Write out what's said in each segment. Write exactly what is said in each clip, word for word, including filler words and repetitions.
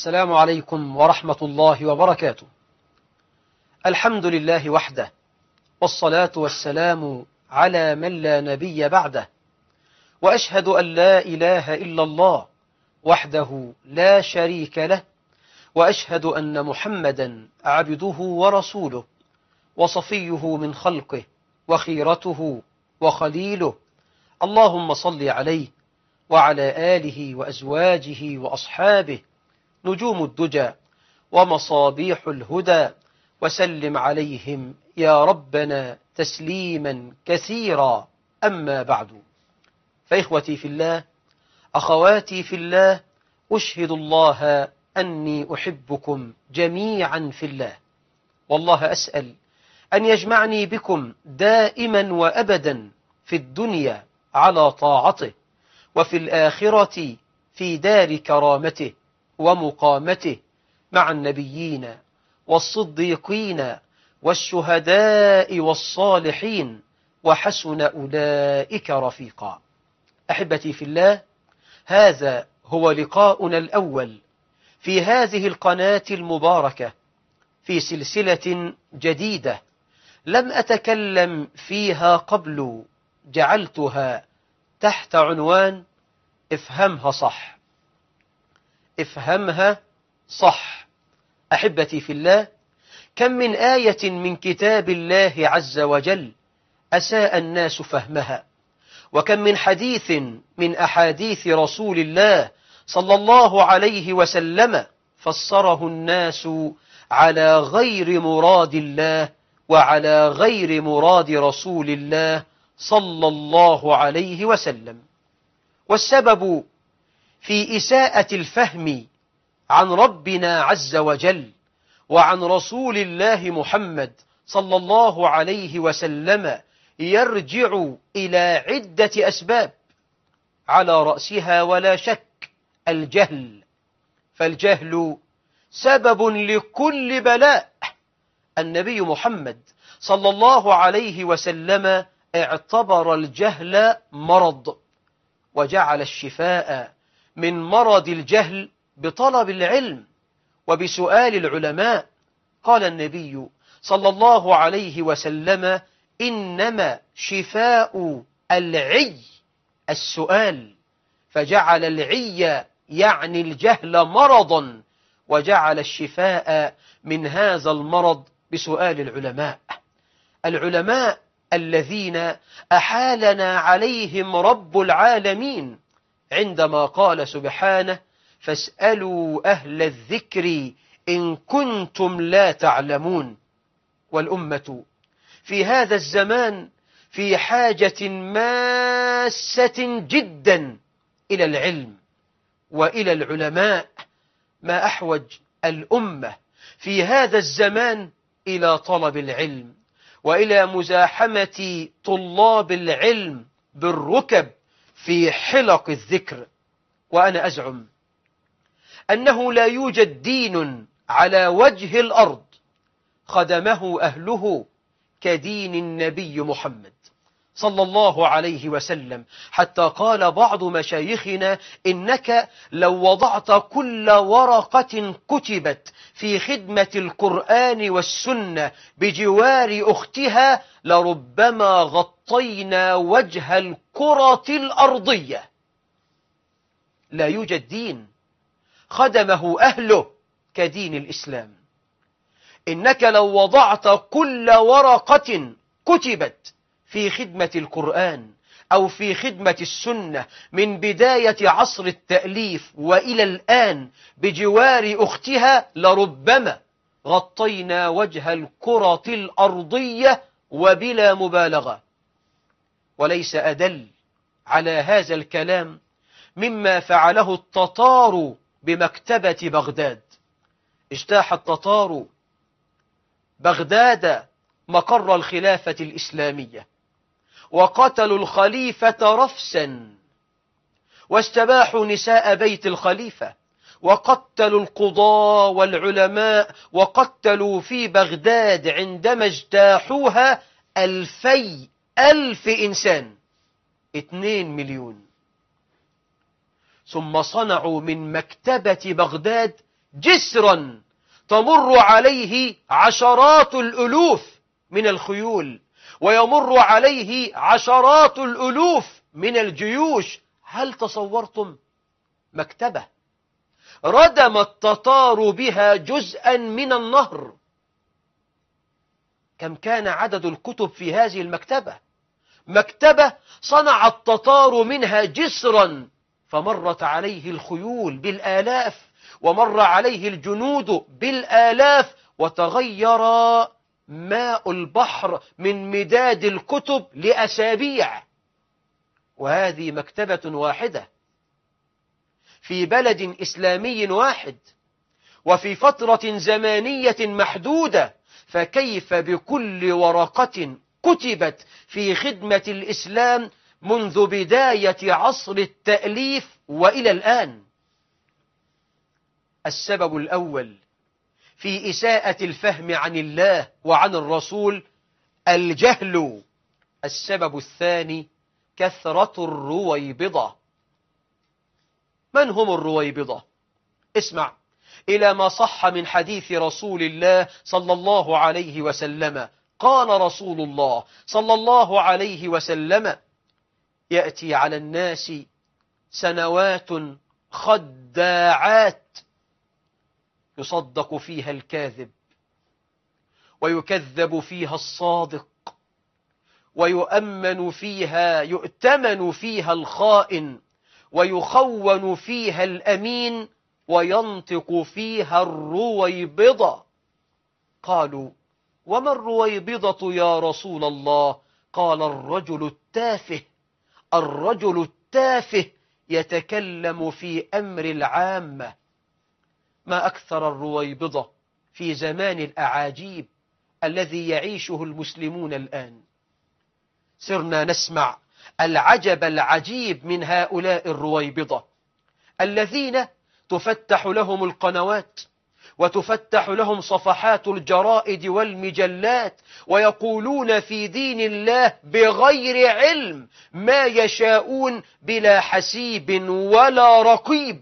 السلام عليكم ورحمة الله وبركاته. الحمد لله وحده، والصلاة والسلام على من لا نبي بعده، وأشهد أن لا إله إلا الله وحده لا شريك له، وأشهد أن محمدا عبده ورسوله وصفيه من خلقه وخيرته وخليله. اللهم صل عليه وعلى آله وأزواجه وأصحابه نجوم الدجى ومصابيح الهدى، وسلم عليهم يا ربنا تسليما كثيرا. أما بعد، فإخوتي في الله، أخواتي في الله، أشهد الله أني أحبكم جميعا في الله، والله أسأل أن يجمعني بكم دائما وأبدا في الدنيا على طاعته، وفي الآخرة في دار كرامته ومقامته مع النبيين والصديقين والشهداء والصالحين، وحسن أولئك رفيقا. أحبتي في الله، هذا هو لقاؤنا الأول في هذه القناة المباركة في سلسلة جديدة لم أتكلم فيها قبل، جعلتها تحت عنوان افهمها صح. افهمها صح. أحبتي في الله، كم من آية من كتاب الله عز وجل أساء الناس فهمها، وكم من حديث من أحاديث رسول الله صلى الله عليه وسلم فسره الناس على غير مراد الله وعلى غير مراد رسول الله صلى الله عليه وسلم. والسبب في إساءة الفهم عن ربنا عز وجل وعن رسول الله محمد صلى الله عليه وسلم يرجع إلى عدة أسباب، على رأسها ولا شك الجهل، فالجهل سبب لكل بلاء. النبي محمد صلى الله عليه وسلم اعتبر الجهل مرض، وجعل الشفاء من مرض الجهل بطلب العلم وبسؤال العلماء. قال النبي صلى الله عليه وسلم: إنما شفاء العي السؤال، فجعل العي يعني الجهل مرضا، وجعل الشفاء من هذا المرض بسؤال العلماء. العلماء الذين أحالنا عليهم رب العالمين عندما قال سبحانه: فاسألوا أهل الذكر إن كنتم لا تعلمون. والأمة في هذا الزمان في حاجة ماسة جدا إلى العلم وإلى العلماء. ما أحوج الأمة في هذا الزمان إلى طلب العلم وإلى مزاحمة طلاب العلم بالركب في حلق الذكر. وأنا أزعم أنه لا يوجد دين على وجه الأرض خدمه أهله كدين النبي محمد صلى الله عليه وسلم، حتى قال بعض مشايخنا: إنك لو وضعت كل ورقة كتبت في خدمة القرآن والسنة بجوار أختها لربما غطينا وجه الكرة الأرضية. لا يوجد دين خدمه أهله كدين الإسلام. إنك لو وضعت كل ورقة كتبت في خدمة القرآن أو في خدمة السنة من بداية عصر التأليف وإلى الآن بجوار أختها لربما غطينا وجه الكرة الأرضية وبلا مبالغة. وليس أدل على هذا الكلام مما فعله التتار بمكتبة بغداد. اجتاح التتار بغداد مقر الخلافة الإسلامية، وقتلوا الخليفة رفسا، واستباحوا نساء بيت الخليفة، وقتلوا القضاة والعلماء، وقتلوا في بغداد عندما اجتاحوها ألفي ألف إنسان، اثنين مليون. ثم صنعوا من مكتبة بغداد جسرا تمر عليه عشرات الألوف من الخيول، ويمر عليه عشرات الألوف من الجيوش. هل تصورتم مكتبة ردم التتار بها جزءا من النهر؟ كم كان عدد الكتب في هذه المكتبة؟ مكتبة صنع التتار منها جسرا، فمرت عليه الخيول بالآلاف، ومر عليه الجنود بالآلاف، وتغير ماء البحر من مداد الكتب لأسابيع. وهذه مكتبة واحدة في بلد إسلامي واحد وفي فترة زمانية محدودة، فكيف بكل ورقة كتبت في خدمة الإسلام منذ بداية عصر التأليف وإلى الآن؟ السبب الأول في إساءة الفهم عن الله وعن الرسول الجهل. السبب الثاني كثرة الرويبضة. من هم الرويبضة؟ اسمع إلى ما صح من حديث رسول الله صلى الله عليه وسلم. قال رسول الله صلى الله عليه وسلم: يأتي على الناس سنوات خداعات يصدق فيها الكاذب، ويكذب فيها الصادق، ويؤمن فيها يؤتمن فيها الخائن، ويخون فيها الأمين، وينطق فيها الرويبضة. قالوا: وما الرويبضة يا رسول الله؟ قال: الرجل التافه، الرجل التافه يتكلم في أمر العامة. ما أكثر الرويبضة في زمان الأعاجيب الذي يعيشه المسلمون الآن. صرنا نسمع العجب العجيب من هؤلاء الرويبضة الذين تفتح لهم القنوات وتفتح لهم صفحات الجرائد والمجلات، ويقولون في دين الله بغير علم ما يشاءون بلا حسيب ولا رقيب.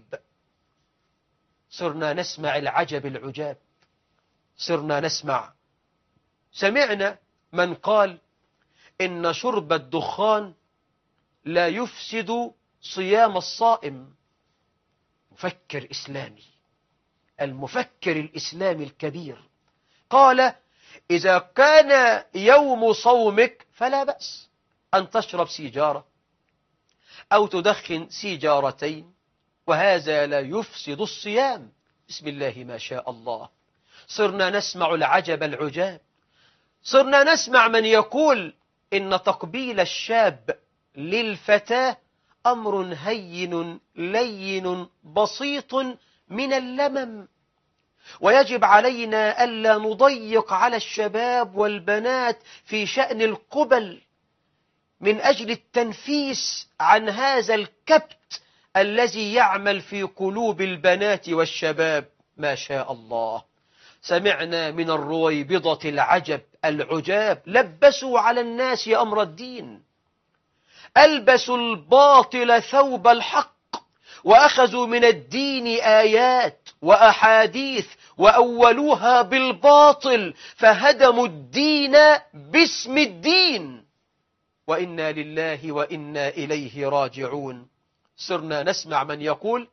صرنا نسمع العجب العجاب. صرنا نسمع سمعنا من قال إن شرب الدخان لا يفسد صيام الصائم. مفكر إسلامي، المفكر الإسلامي الكبير، قال: إذا كان يوم صومك فلا بأس أن تشرب سيجارة أو تدخن سيجارتين، وهذا لا يفسد الصيام. بسم الله ما شاء الله. صرنا نسمع العجب العجاب. صرنا نسمع من يقول إن تقبيل الشاب للفتاة أمر هين لين بسيط من اللمم، ويجب علينا ألا نضيق على الشباب والبنات في شأن القبل من أجل التنفيس عن هذا الكبت الذي يعمل في قلوب البنات والشباب. ما شاء الله. سمعنا من الرويبضة العجب العجاب. لبسوا على الناس أمر الدين، ألبسوا الباطل ثوب الحق، وأخذوا من الدين آيات وأحاديث وأولوها بالباطل، فهدموا الدين باسم الدين. وإنا لله وإنا إليه راجعون. صرنا نسمع من يقول: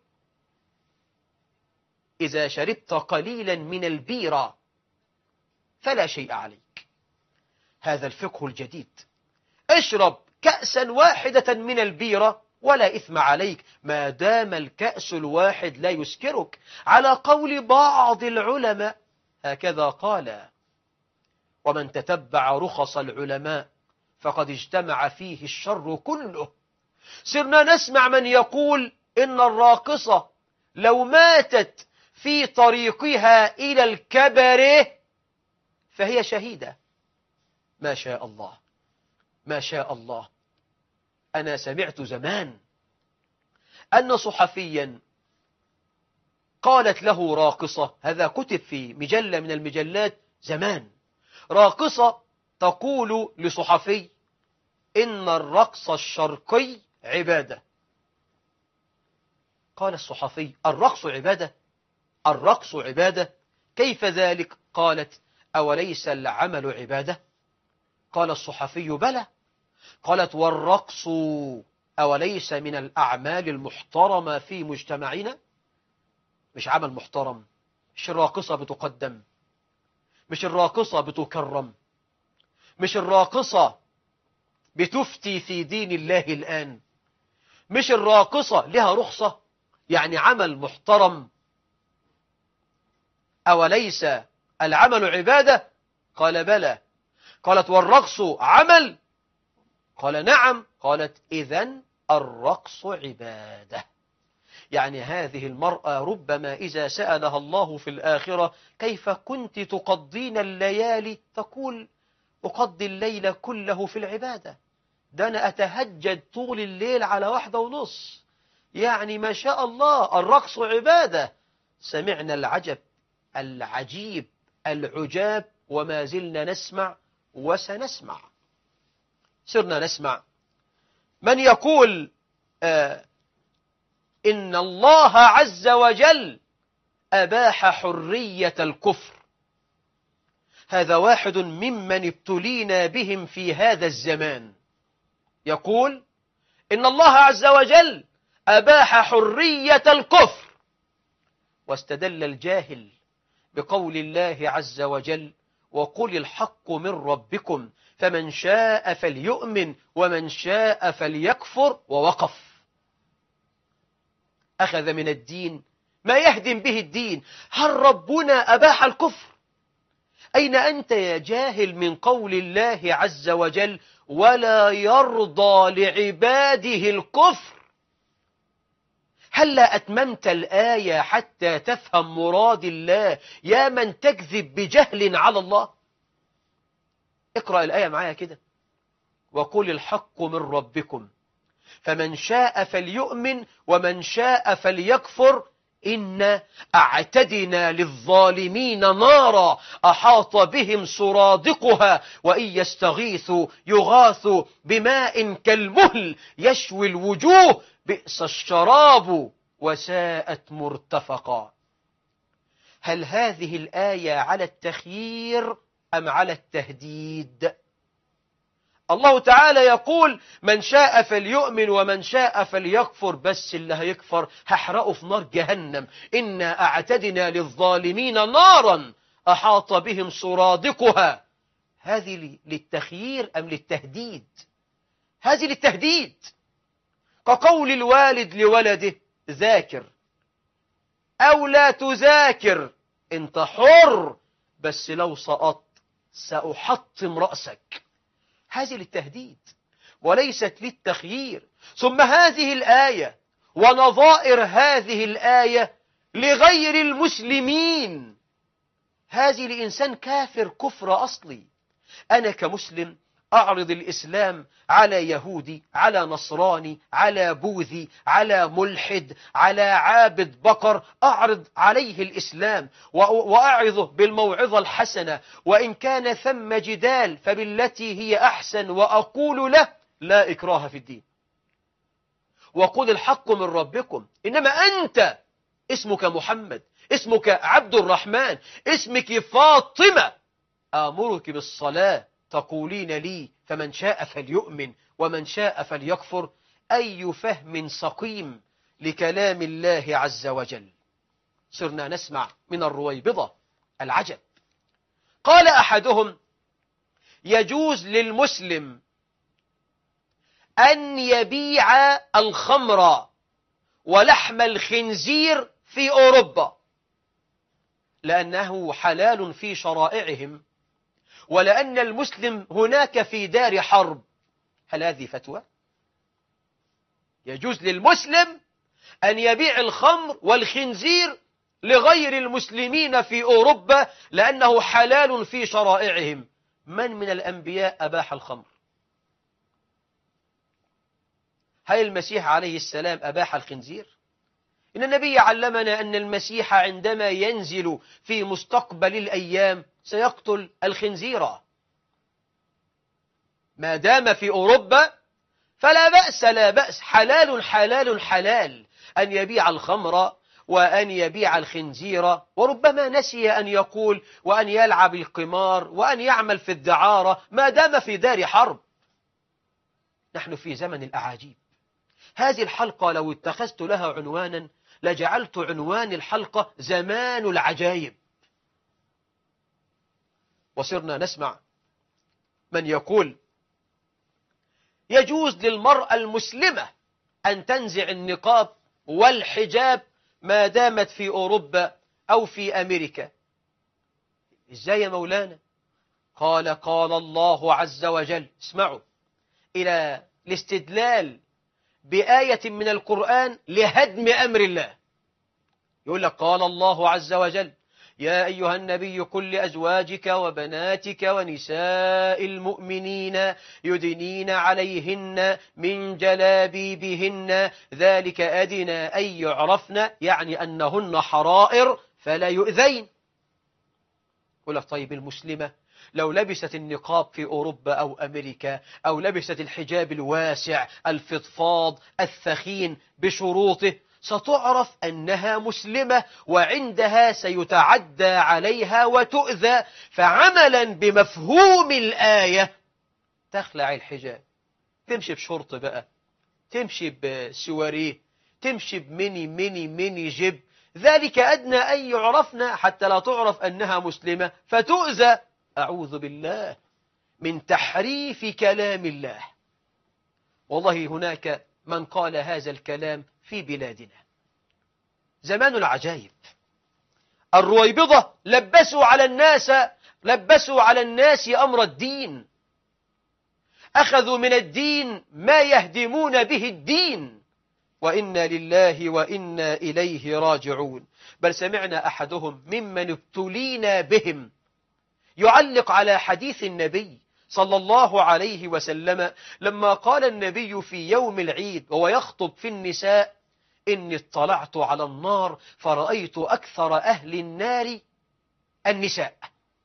إذا شربت قليلا من البيرة فلا شيء عليك. هذا الفقه الجديد. اشرب كأسا واحدة من البيرة ولا إثم عليك ما دام الكأس الواحد لا يسكرك، على قول بعض العلماء. هكذا قال: ومن تتبع رخص العلماء فقد اجتمع فيه الشر كله. صرنا نسمع من يقول إن الراقصة لو ماتت في طريقها إلى الكبر فهي شهيدة. ما شاء الله، ما شاء الله. أنا سمعت زمان أن صحفيا قالت له راقصة، هذا كتب في مجلة من المجلات زمان، راقصة تقول لصحفي: إن الرقص الشرقي عبادة. قال الصحفي: الرقص عبادة؟ الرقص عبادة؟ كيف ذلك؟ قالت: أوليس العمل عبادة؟ قال الصحفي: بلى. قالت: والرقص أوليس من الأعمال المحترمة في مجتمعنا؟ مش عمل محترم؟ مش الراقصة بتقدم؟ مش الراقصة بتكرم؟ مش الراقصة بتفتي في دين الله الآن؟ مش الراقصة لها رخصة؟ يعني عمل محترم. أوليس العمل عبادة؟ قال: بلى. قالت: والرقص عمل؟ قال: نعم. قالت: إذن الرقص عبادة. يعني هذه المرأة ربما إذا سألها الله في الآخرة: كيف كنت تقضين الليالي؟ تقول: أقضي الليل كله في العبادة، ده أنا أتهجد طول الليل على واحدة ونص. يعني ما شاء الله، الرقص عبادة. سمعنا العجب العجيب العجاب، وما زلنا نسمع وسنسمع. صرنا نسمع من يقول آه إن الله عز وجل أباح حرية الكفر. هذا واحد ممن ابتلينا بهم في هذا الزمان، يقول إن الله عز وجل أباح حرية الكفر، واستدل الجاهل بقول الله عز وجل: وقل الحق من ربكم فمن شاء فليؤمن ومن شاء فليكفر، ووقف. أخذ من الدين ما يهدم به الدين. هل ربنا أباح الكفر؟ أين أنت يا جاهل من قول الله عز وجل: ولا يرضى لعباده الكفر؟ هلا أتممت الآية حتى تفهم مراد الله يا من تكذب بجهل على الله؟ اقرأ الآية معايا كده: وقل الحق من ربكم فمن شاء فليؤمن ومن شاء فليكفر إن أعتدنا للظالمين نارا أحاط بهم سرادقها وإن يستغيثوا يغاثوا بماء كالمهل يشوي الوجوه بئس الشراب وساءت مرتفقا. هل هذه الآية على التخيير أم على التهديد؟ الله تعالى يقول: من شاء فليؤمن ومن شاء فليكفر، بس اللي هيكفر هحرقه في نار جهنم. إنا أعتدنا للظالمين نارا أحاط بهم سرادقها. هذه للتخيير أم للتهديد؟ هذه للتهديد، كقول الوالد لولده: ذاكر أو لا تذاكر انت حر، بس لو سقطت سأحطم رأسك. هذه للتهديد وليست للتخيير. ثم هذه الآية ونظائر هذه الآية لغير المسلمين، هذه لإنسان كافر كفر أصلي. أنا كمسلم أعرض الإسلام على يهودي، على نصراني، على بوذي، على ملحد، على عابد بقر، أعرض عليه الإسلام وأعظه بالموعظة الحسنة، وإن كان ثم جدال فبالتي هي أحسن، وأقول له: لا إكراه في الدين، وقل الحق من ربكم. إنما أنت اسمك محمد، اسمك عبد الرحمن، اسمك فاطمة، آمرك بالصلاة تقولين لي فمن شاء فليؤمن ومن شاء فليكفر. أي فهم سقيم لكلام الله عز وجل. صرنا نسمع من الرويبضة العجب. قال أحدهم: يجوز للمسلم أن يبيع الخمر ولحم الخنزير في أوروبا لأنه حلال في شرائعهم، ولأن المسلم هناك في دار حرب. هل هذه فتوى؟ يجوز للمسلم أن يبيع الخمر والخنزير لغير المسلمين في أوروبا لأنه حلال في شرائعهم. من من الأنبياء أباح الخمر؟ هل المسيح عليه السلام أباح الخنزير؟ إن النبي علمنا أن المسيح عندما ينزل في مستقبل الأيام سيقتل الخنزير. ما دام في أوروبا فلا بأس، لا بأس، حلال حلال حلال أن يبيع الخمر وأن يبيع الخنزير، وربما نسي أن يقول وأن يلعب القمار وأن يعمل في الدعارة ما دام في دار حرب. نحن في زمن الأعاجيب. هذه الحلقة لو اتخذت لها عنوانا لجعلت عنوان الحلقة زمان العجائب. وصرنا نسمع من يقول يجوز للمرأة المسلمة أن تنزع النقاب والحجاب ما دامت في أوروبا أو في أمريكا. إزاي يا مولانا؟ قال قال الله عز وجل، اسمعوا إلى الاستدلال بآية من القرآن لهدم أمر الله. يقول لك قال الله عز وجل يا أيها النبي قل لأزواجك وبناتك ونساء المؤمنين يدنين عليهن من جلابيبهن ذلك أدنى أن يعرفن، يعني أنهن حرائر فلا يؤذين. يقول لك طيب المسلمة لو لبست النقاب في أوروبا أو أمريكا أو لبست الحجاب الواسع الفضفاض الثخين بشروطه ستعرف أنها مسلمة، وعندها سيتعدى عليها وتؤذى، فعملا بمفهوم الآية تخلع الحجاب، تمشي بشرط بقى، تمشي بسواريه، تمشي بميني ميني ميني جيب، ذلك أدنى أن يعرفنا حتى لا تعرف أنها مسلمة فتؤذى. أعوذ بالله من تحريف كلام الله. والله هناك من قال هذا الكلام في بلادنا. زمان العجائب. الرويبضة لبسوا على الناس لبسوا على الناس أمر الدين، أخذوا من الدين ما يهدمون به الدين، وإنا لله وإنا إليه راجعون. بل سمعنا أحدهم ممن ابتلينا بهم يعلق على حديث النبي صلى الله عليه وسلم لما قال النبي في يوم العيد وهو يخطب في النساء إني اطلعت على النار فرأيت أكثر أهل النار النساء.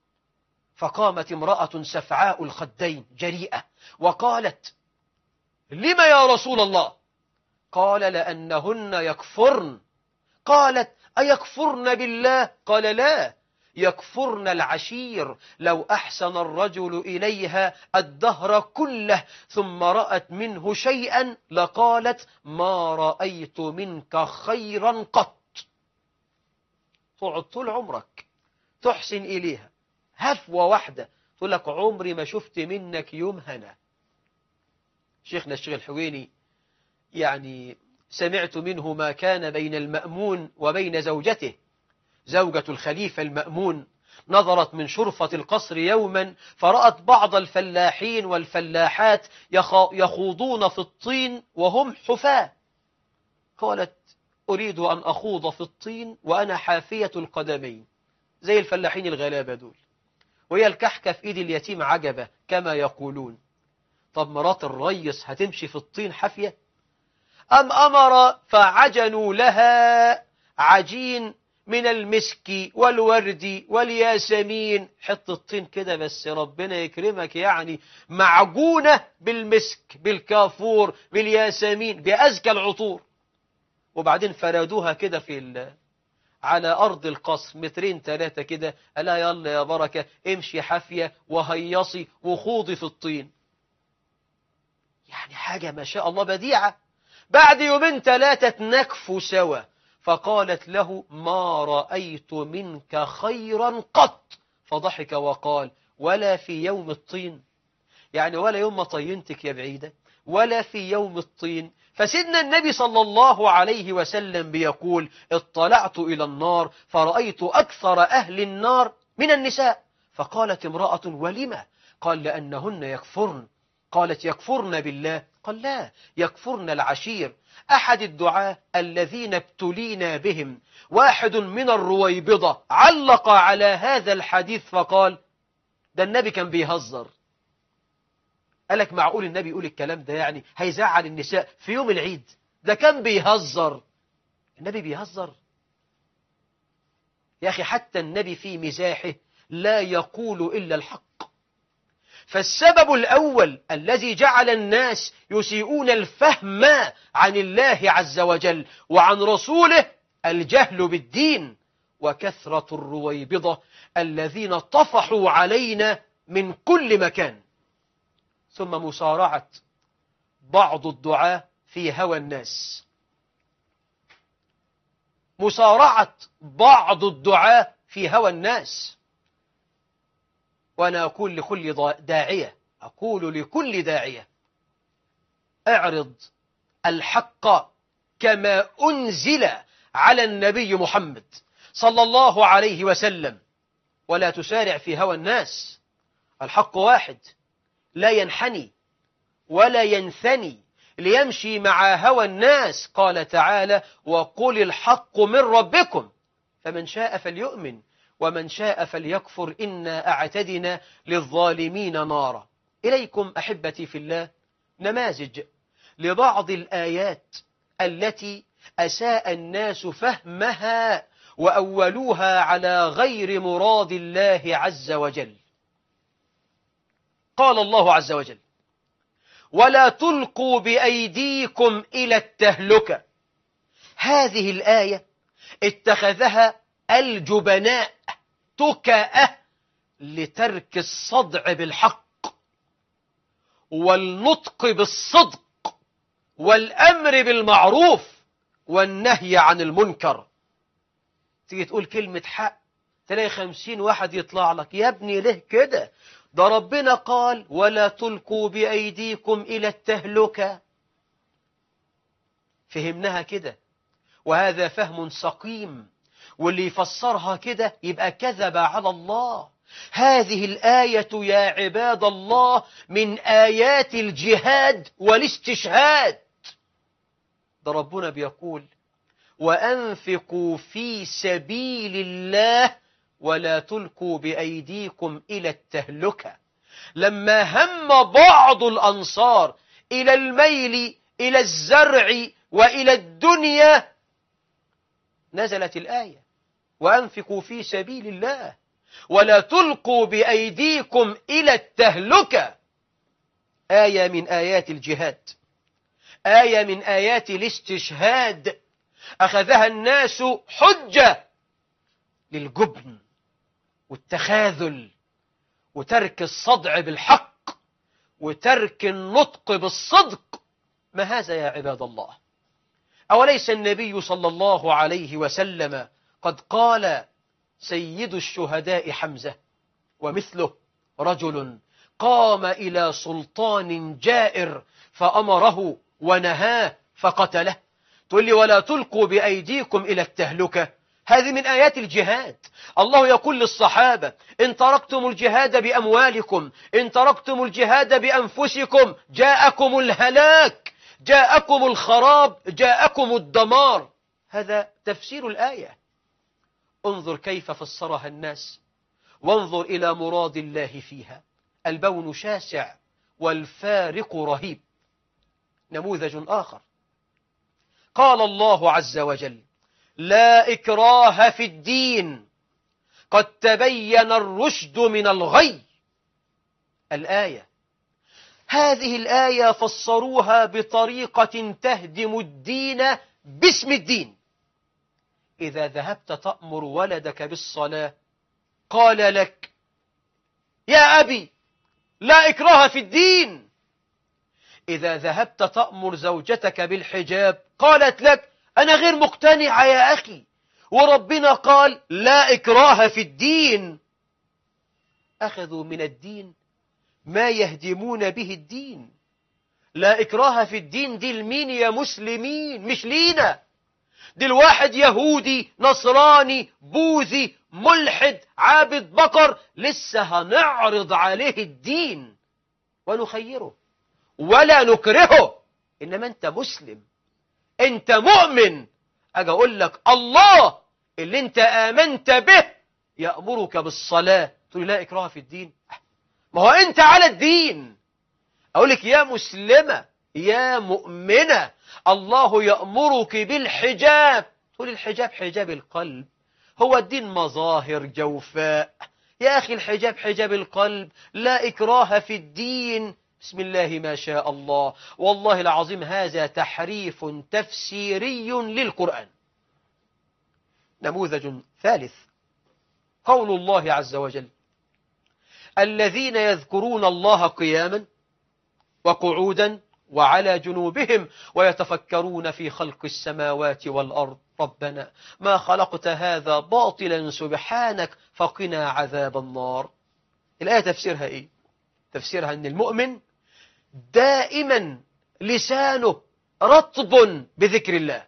فقامت امرأة سفعاء الخدين جريئة وقالت لما يا رسول الله؟ قال لأنهن يكفرن. قالت أيكفرن بالله؟ قال لا، يكفرن العشير. لو أحسن الرجل إليها الدهر كله ثم رأت منه شيئا لقالت ما رأيت منك خيرا قط. تقعد طول عمرك تحسن إليها، هفوة واحدة تقول لك عمري ما شفت منك يوم هنا. شيخنا الشيخ الحويني يعني سمعت منه ما كان بين المأمون وبين زوجته. زوجة الخليفة المأمون نظرت من شرفة القصر يوما فرأت بعض الفلاحين والفلاحات يخوضون في الطين وهم حفاة. قالت أريد أن أخوض في الطين وأنا حافية القدمين زي الفلاحين الغلابة دول، وهي الكحكة في إيد اليتيم عجبة كما يقولون. طب مرات الريس هتمشي في الطين حافية؟ أم أمر فعجنوا لها عجين من المسك والورد والياسمين، حط الطين كده بس ربنا يكرمك يعني معجونة بالمسك بالكافور بالياسمين بأزكى العطور، وبعدين فرادوها كده في على أرض القصر مترين ثلاثة كده، ألا يلا يا بركة امشي حافية وهيصي وخوضي في الطين. يعني حاجة ما شاء الله بديعة. بعد يومين ثلاثة نكفوا سوا، فقالت له ما رأيت منك خيرا قط، فضحك وقال ولا في يوم الطين، يعني ولا يوم ما طينتك يا بعيدة ولا في يوم الطين. فسيدنا النبي صلى الله عليه وسلم بيقول اطلعت إلى النار فرأيت أكثر أهل النار من النساء. فقالت امرأة ولما؟ قال لأنهن يكفرن. قالت يكفرن بالله؟ قال لا، يكفرن العشير. أحد الدعاة الذين ابتلينا بهم واحد من الرويبضة علق على هذا الحديث فقال ده النبي كان بيهزر. قالك معقول النبي يقول الكلام ده يعني هيزعل النساء في يوم العيد؟ ده كان بيهزر. النبي بيهزر يا أخي؟ حتى النبي في مزاحه لا يقول إلا الحق. فالسبب الأول الذي جعل الناس يسيئون الفهم عن الله عز وجل وعن رسوله الجهل بالدين وكثرة الرويبضة الذين طفحوا علينا من كل مكان. ثم مصارعة بعض الدعاة في هوى الناس، مصارعة بعض الدعاة في هوى الناس. وأنا أقول لكل داعية أقول لكل داعية اعرض الحق كما أنزل على النبي محمد صلى الله عليه وسلم، ولا تسارع في هوى الناس. الحق واحد لا ينحني ولا ينثني ليمشي مع هوى الناس. قال تعالى: وقل الحق من ربكم فمن شاء فليؤمن ومن شاء فليكفر إنا أعتدنا للظالمين نارا. إليكم أحبتي في الله نماذج لبعض الآيات التي أساء الناس فهمها وأولوها على غير مراد الله عز وجل. قال الله عز وجل: ولا تلقوا بأيديكم إلى التهلكة. هذه الآية اتخذها الجبناء تكأة لترك الصدع بالحق والنطق بالصدق والأمر بالمعروف والنهي عن المنكر. تيجي تقول كلمة حق تلاقي خمسين واحد يطلع لك: يا ابني ليه كده؟ ده ربنا قال ولا تلقوا بأيديكم إلى التهلكة. فهمناها كده، وهذا فهم سقيم، واللي يفسرها كده يبقى كذب على الله. هذه الآية يا عباد الله من آيات الجهاد والاستشهاد. ده ربنا بيقول: وأنفقوا في سبيل الله ولا تلقوا بأيديكم إلى التهلكة. لما هم بعض الأنصار إلى الميل إلى الزرع وإلى الدنيا نزلت الآية: وأنفقوا في سبيل الله ولا تلقوا بأيديكم إلى التهلكة. آية من آيات الجهاد، آية من آيات الاستشهاد، أخذها الناس حجة للجبن والتخاذل وترك الصدع بالحق وترك النطق بالصدق. ما هذا يا عباد الله؟ أوليس النبي صلى الله عليه وسلم قد قال: سيد الشهداء حمزة ومثله رجل قام إلى سلطان جائر فأمره ونهاه فقتله. تقول لي ولا تلقوا بأيديكم إلى التهلكة؟ هذه من آيات الجهاد. الله يقول للصحابة: إن تركتم الجهاد بأموالكم، إن تركتم الجهاد بأنفسكم جاءكم الهلاك، جاءكم الخراب، جاءكم الدمار. هذا تفسير الآية. انظر كيف فسرها الناس، وانظر إلى مراد الله فيها. البون شاسع والفارق رهيب. نموذج آخر، قال الله عز وجل: لا إكراه في الدين قد تبين الرشد من الغي. الآية، هذه الآية فسروها بطريقة تهدم الدين باسم الدين. إذا ذهبت تأمر ولدك بالصلاة قال لك: يا أبي لا إكراه في الدين. إذا ذهبت تأمر زوجتك بالحجاب قالت لك: أنا غير مقتنعة يا أخي، وربنا قال لا إكراه في الدين. أخذوا من الدين ما يهدمون به الدين. لا إكراه في الدين دي لمين يا مسلمين؟ مش لينا. دي الواحد يهودي نصراني بوذي ملحد عابد بقر لسه هنعرض عليه الدين ونخيره ولا نكرهه. إنما أنت مسلم، أنت مؤمن، أجي أقول لك الله اللي أنت آمنت به يأمرك بالصلاة تقول لا إكراه في الدين. ما هو أنت على الدين. أقول لك يا مسلمة يا مؤمنة الله يأمرك بالحجاب، تقول الحجاب حجاب القلب، هو الدين مظاهر جوفاء؟ يا أخي الحجاب حجاب القلب. لا إكراه في الدين. بسم الله ما شاء الله. والله العظيم هذا تحريف تفسيري للقرآن. نموذج ثالث قول الله عز وجل: الذين يذكرون الله قياما وقعودا وعلى جنوبهم ويتفكرون في خلق السماوات والأرض ربنا ما خلقت هذا باطلا سبحانك فقنا عذاب النار. الآية تفسيرها إيه؟ تفسيرها أن المؤمن دائما لسانه رطب بذكر الله،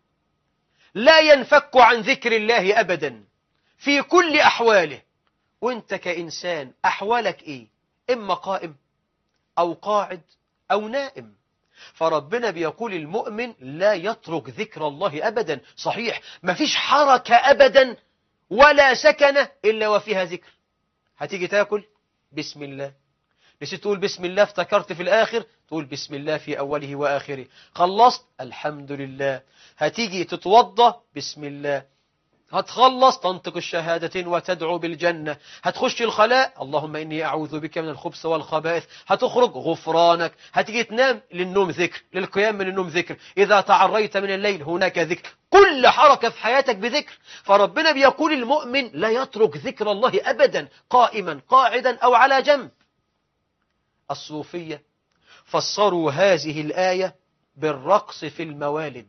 لا ينفك عن ذكر الله أبدا في كل أحواله. وانت كإنسان أحوالك إيه؟ إما قائم أو قاعد أو نائم. فربنا بيقول المؤمن لا يترك ذكر الله أبدا. صحيح مفيش حركة أبدا ولا سكنة إلا وفيها ذكر. هتيجي تاكل بسم الله، نسيت تقول بسم الله افتكرت في الآخر تقول بسم الله في أوله وآخره، خلصت الحمد لله. هتيجي تتوضى بسم الله، هتخلص تنطق الشهادتين وتدعو بالجنة، هتخش الخلاء اللهم إني أعوذ بك من الخبث والخبائث، هتخرج غفرانك، هتيجي تنام للنوم ذكر، للقيام من النوم ذكر، إذا تعريت من الليل هناك ذكر، كل حركة في حياتك بذكر. فربنا بيقول المؤمن لا يترك ذكر الله أبدا قائما قاعدا أو على جنب. الصوفية فسروا هذه الآية بالرقص في الموالد،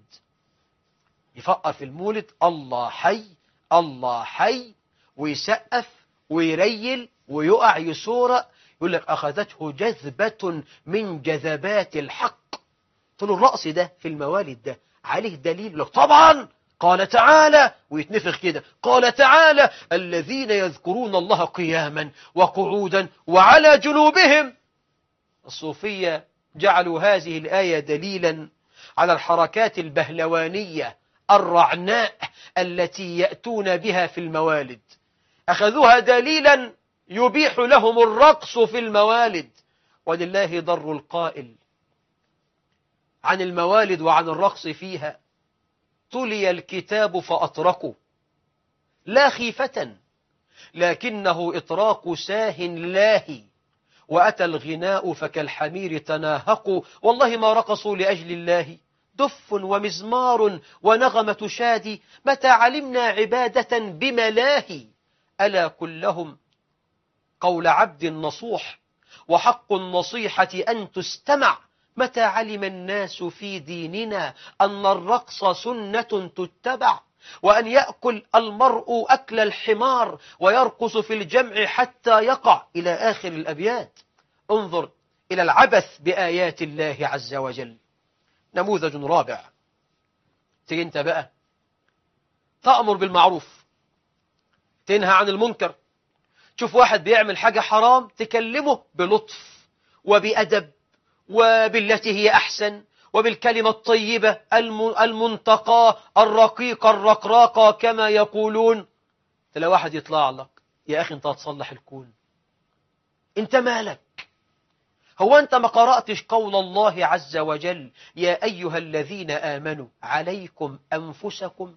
يفقر في المولد الله حي الله حي ويسقف ويريل ويقع يسورق، يقول لك أخذته جذبة من جذبات الحق. قلت له الرقص ده في الموالد ده عليه دليل؟ لك طبعا، قال تعالى، ويتنفخ كده، قال تعالى الذين يذكرون الله قياما وقعودا وعلى جنوبهم. الصوفية جعلوا هذه الآية دليلا على الحركات البهلوانية الرعناء التي يأتون بها في الموالد، أخذوها دليلا يبيح لهم الرقص في الموالد. ولله ضر القائل عن الموالد وعن الرقص فيها: تلي الكتاب فأطرقوا لا خيفة لكنه إطراق ساه لاهي، وأتى الغناء فكالحمير تناهقوا، والله ما رقصوا لأجل الله، دف ومزمار ونغمة شادي، متى علمنا عبادة بملاهي، ألا كلهم قول عبد نصوح وحق النصيحة أن تستمع، متى علم الناس في ديننا أن الرقص سنة تتبع، وأن يأكل المرء أكل الحمار ويرقص في الجمع حتى يقع، إلى آخر الأبيات. انظر إلى العبث بآيات الله عز وجل. نموذج رابع، تيجي انت بقى تأمر بالمعروف تنهى عن المنكر، تشوف واحد بيعمل حاجة حرام تكلمه بلطف وبأدب وبالتي هي أحسن وبالكلمة الطيبة المنتقى الرقيقة الرقراقة كما يقولون. تلاقي واحد يطلع لك: يا أخي أنت هتصلح الكون، أنت مالك؟ هو أنت ما قرأتش قول الله عز وجل: يا أيها الذين آمنوا عليكم أنفسكم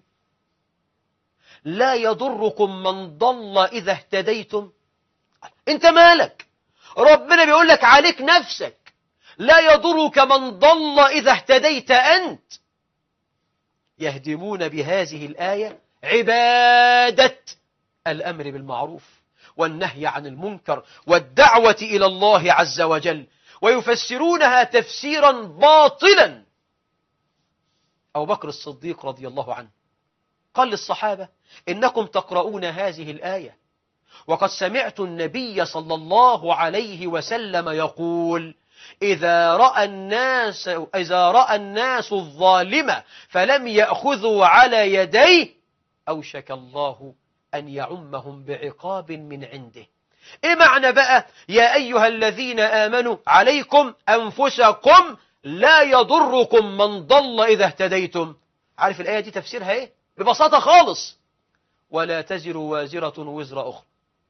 لا يضركم من ضل إذا اهتديتم؟ أنت مالك؟ ربنا بيقول لك عليك نفسك، لا يضرك من ضل إذا اهتديت أنت. يهدمون بهذه الآية عبادة الأمر بالمعروف والنهي عن المنكر والدعوة إلى الله عز وجل، ويفسرونها تفسيرا باطلا. أبو بكر الصديق رضي الله عنه قال للصحابة: إنكم تقرؤون هذه الآية وقد سمعت النبي صلى الله عليه وسلم يقول: إذا رأى الناس إذا رأى الناس الظالم فلم يأخذوا على يديه أوشك الله أن يعمهم بعقاب من عنده. إيه معنى بقى يا أيها الذين آمنوا عليكم أنفسكم لا يضركم من ضل إذا اهتديتم؟ عارف الآية دي تفسيرها إيه؟ ببساطة خالص: ولا تزر وازرة وزر أخرى.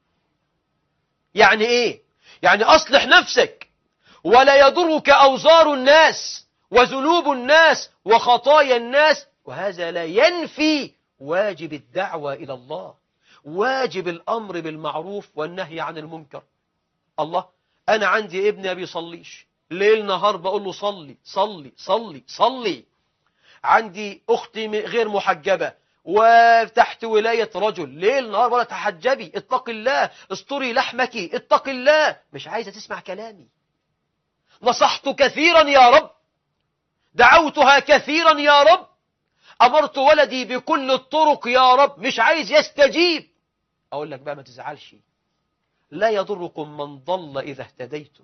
يعني إيه؟ يعني أصلح نفسك ولا يضرك أوزار الناس وذنوب الناس وخطايا الناس. وهذا لا ينفي واجب الدعوة إلى الله، واجب الأمر بالمعروف والنهي عن المنكر. الله، أنا عندي ابني ما بيصليش، ليل نهار بقول له صلي صلي صلي صلي. عندي أختي غير محجبة وتحت ولاية رجل ليل نهار ولا تحجبي، اتق الله، استري لحمك، اتق الله. مش عايزة تسمع كلامي. نصحت كثيرا يا رب، دعوتها كثيرا يا رب، أمرت ولدي بكل الطرق يا رب، مش عايز يستجيب. أقول لك بقى ما تزعلش، لا يضركم من ضل إذا اهتديتم.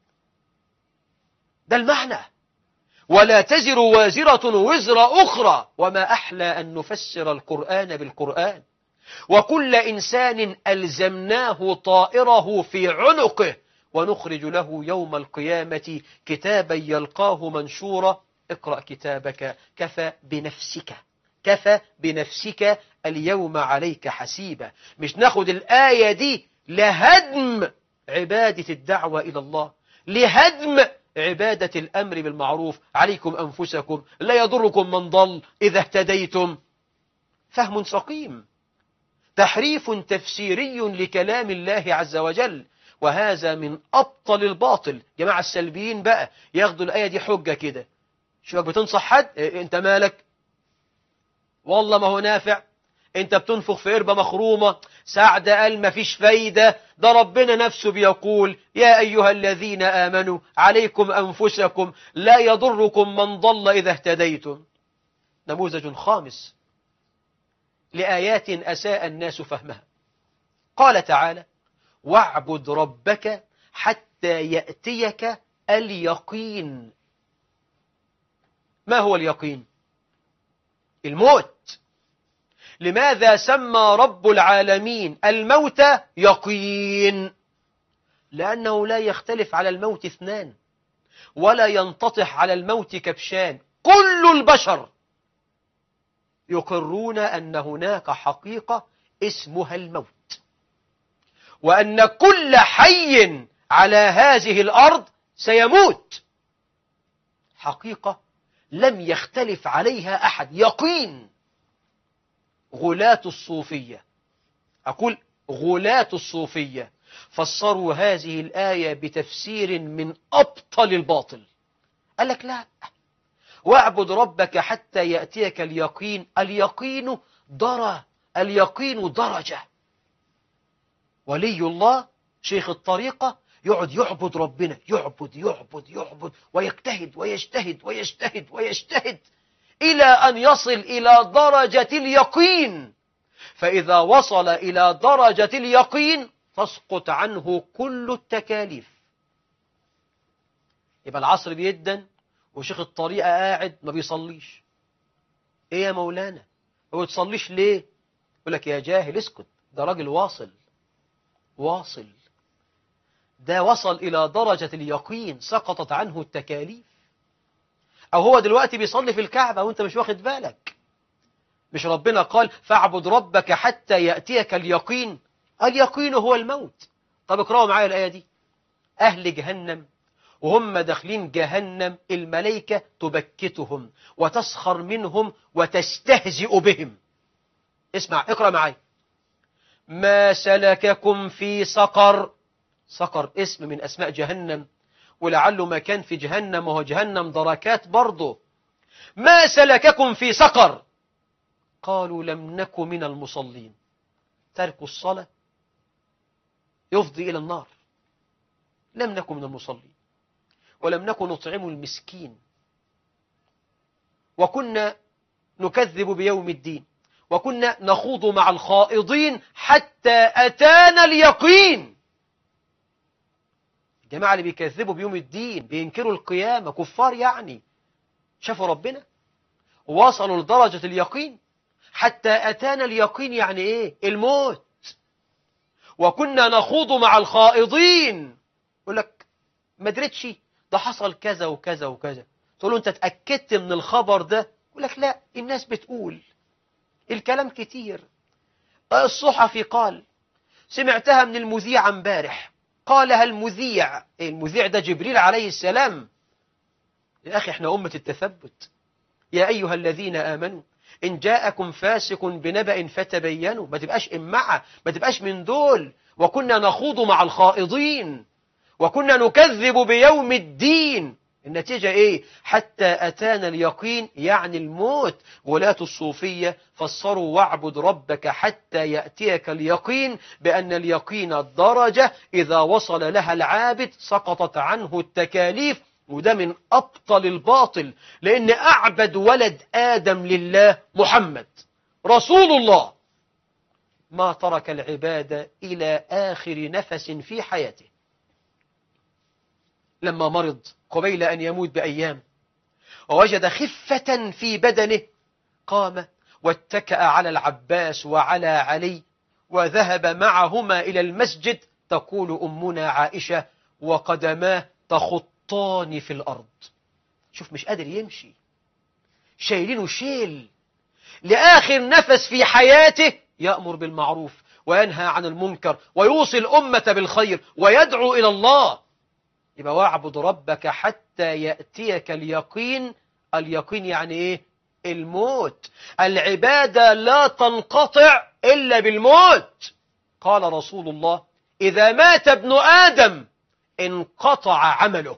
ده المعنى. ولا تزر وازرة وزر أخرى، وما أحلى أن نفسر القرآن بالقرآن. وكل إنسان ألزمناه طائره في عنقه، ونخرج له يوم القيامة كتابا يلقاه منشورا. اقرأ كتابك كفى بنفسك كفى بنفسك اليوم عليك حسيبا. مش ناخد الآية دي لهدم عبادة الدعوة إلى الله، لهدم عبادة الأمر بالمعروف. عليكم أنفسكم لا يضركم من ضل إذا اهتديتم. فهم سقيم، تحريف تفسيري لكلام الله عز وجل، وهذا من أبطل الباطل. جماعة السلبيين بقى ياخدوا الآية دي حجة كده. شوفك بتنصح حد، إيه انت مالك؟ والله ما هو نافع، انت بتنفخ في قربة مخرومة. سعد قال ما فيش فايدة، ده ربنا نفسه بيقول يا أيها الذين آمنوا عليكم أنفسكم لا يضركم من ضل إذا اهتديتم. نموذج خامس لآيات أساء الناس فهمها. قال تعالى واعبد ربك حتى يأتيك اليقين. ما هو اليقين؟ الموت. لماذا سمى رب العالمين الموت يقين؟ لأنه لا يختلف على الموت اثنان، ولا ينتطح على الموت كبشان. كل البشر يقرون أن هناك حقيقة اسمها الموت، وأن كل حي على هذه الأرض سيموت. حقيقة لم يختلف عليها أحد، يقين. غلاة الصوفية، أقول غلاة الصوفية، فسروا هذه الآية بتفسير من أبطل الباطل. قال لك لا، واعبد ربك حتى يأتيك اليقين. اليقين درى، اليقين درجة. ولي الله شيخ الطريقة يقعد يعبد ربنا، يعبد يعبد يعبد ويجتهد ويجتهد ويجتهد ويجتهد إلى أن يصل إلى درجة اليقين. فإذا وصل إلى درجة اليقين تسقط عنه كل التكاليف. يبقى العصر بيدن وشيخ الطريقة قاعد ما بيصليش. إيه يا مولانا ما بتصليش ليه؟ يقول لك يا جاهل اسكت، ده راجل واصل واصل، ده وصل إلى درجة اليقين سقطت عنه التكاليف. أو هو دلوقتي بيصلي في الكعبة وانت مش واخد بالك. مش ربنا قال فاعبد ربك حتى يأتيك اليقين؟ اليقين هو الموت. طب اقرأوا معايا الآية دي. أهل جهنم وهم داخلين جهنم الملائكة تبكتهم وتسخر منهم وتستهزئ بهم. اسمع اقرأ معايا. ما سلككم في سقر. سقر اسم من أسماء جهنم، ولعله ما كان في جهنم وهو جهنم دركات برضه. ما سلككم في سقر؟ قالوا لم نك من المصلين. ترك الصلاة يفضي إلى النار. لم نكن من المصلين، ولم نكن نطعم المسكين، وكنا نكذب بيوم الدين، وكنا نخوض مع الخائضين حتى أتانا اليقين. الجماعة اللي بيكذبوا بيوم الدين بينكروا القيامة كفار، يعني شافوا ربنا ووصلوا لدرجة اليقين. حتى أتانا اليقين يعني إيه؟ الموت. وكنا نخوض مع الخائضين. يقول لك ما درتش ده حصل كذا وكذا وكذا، تقول له أنت اتأكدت من الخبر ده؟ يقول لك لا، الناس بتقول، الكلام كتير. الصحفي قال سمعتها من المذيع امبارح، قالها المذيع. المذيع ده جبريل عليه السلام. يا أخي احنا أمة التثبت. يا أيها الذين آمنوا إن جاءكم فاسق بنبأ فتبينوا. ما تبقاش إمعة، ما تبقاش من دول. وكنا نخوض مع الخائضين، وكنا نكذب بيوم الدين. النتيجة إيه؟ حتى أتانا اليقين، يعني الموت. ولاة الصوفية فسروا واعبد ربك حتى يأتيك اليقين بأن اليقين درجة إذا وصل لها العابد سقطت عنه التكاليف. وده من أبطل الباطل، لأن أعبد ولد آدم لله محمد رسول الله ما ترك العبادة إلى آخر نفس في حياته. لما مرض قبيل أن يموت بأيام ووجد خفة في بدنه قام واتكأ على العباس وعلى علي وذهب معهما إلى المسجد. تقول أمنا عائشة وقدماه تخطان في الأرض. شوف مش قادر يمشي، شايلينه شيل لآخر نفس في حياته، يأمر بالمعروف وينهى عن المنكر ويوصي الأمة بالخير ويدعو إلى الله. يبقى واعبد ربك حتى يأتيك اليقين. اليقين يعني إيه؟ الموت. العبادة لا تنقطع إلا بالموت. قال رسول الله إذا مات ابن آدم انقطع عمله.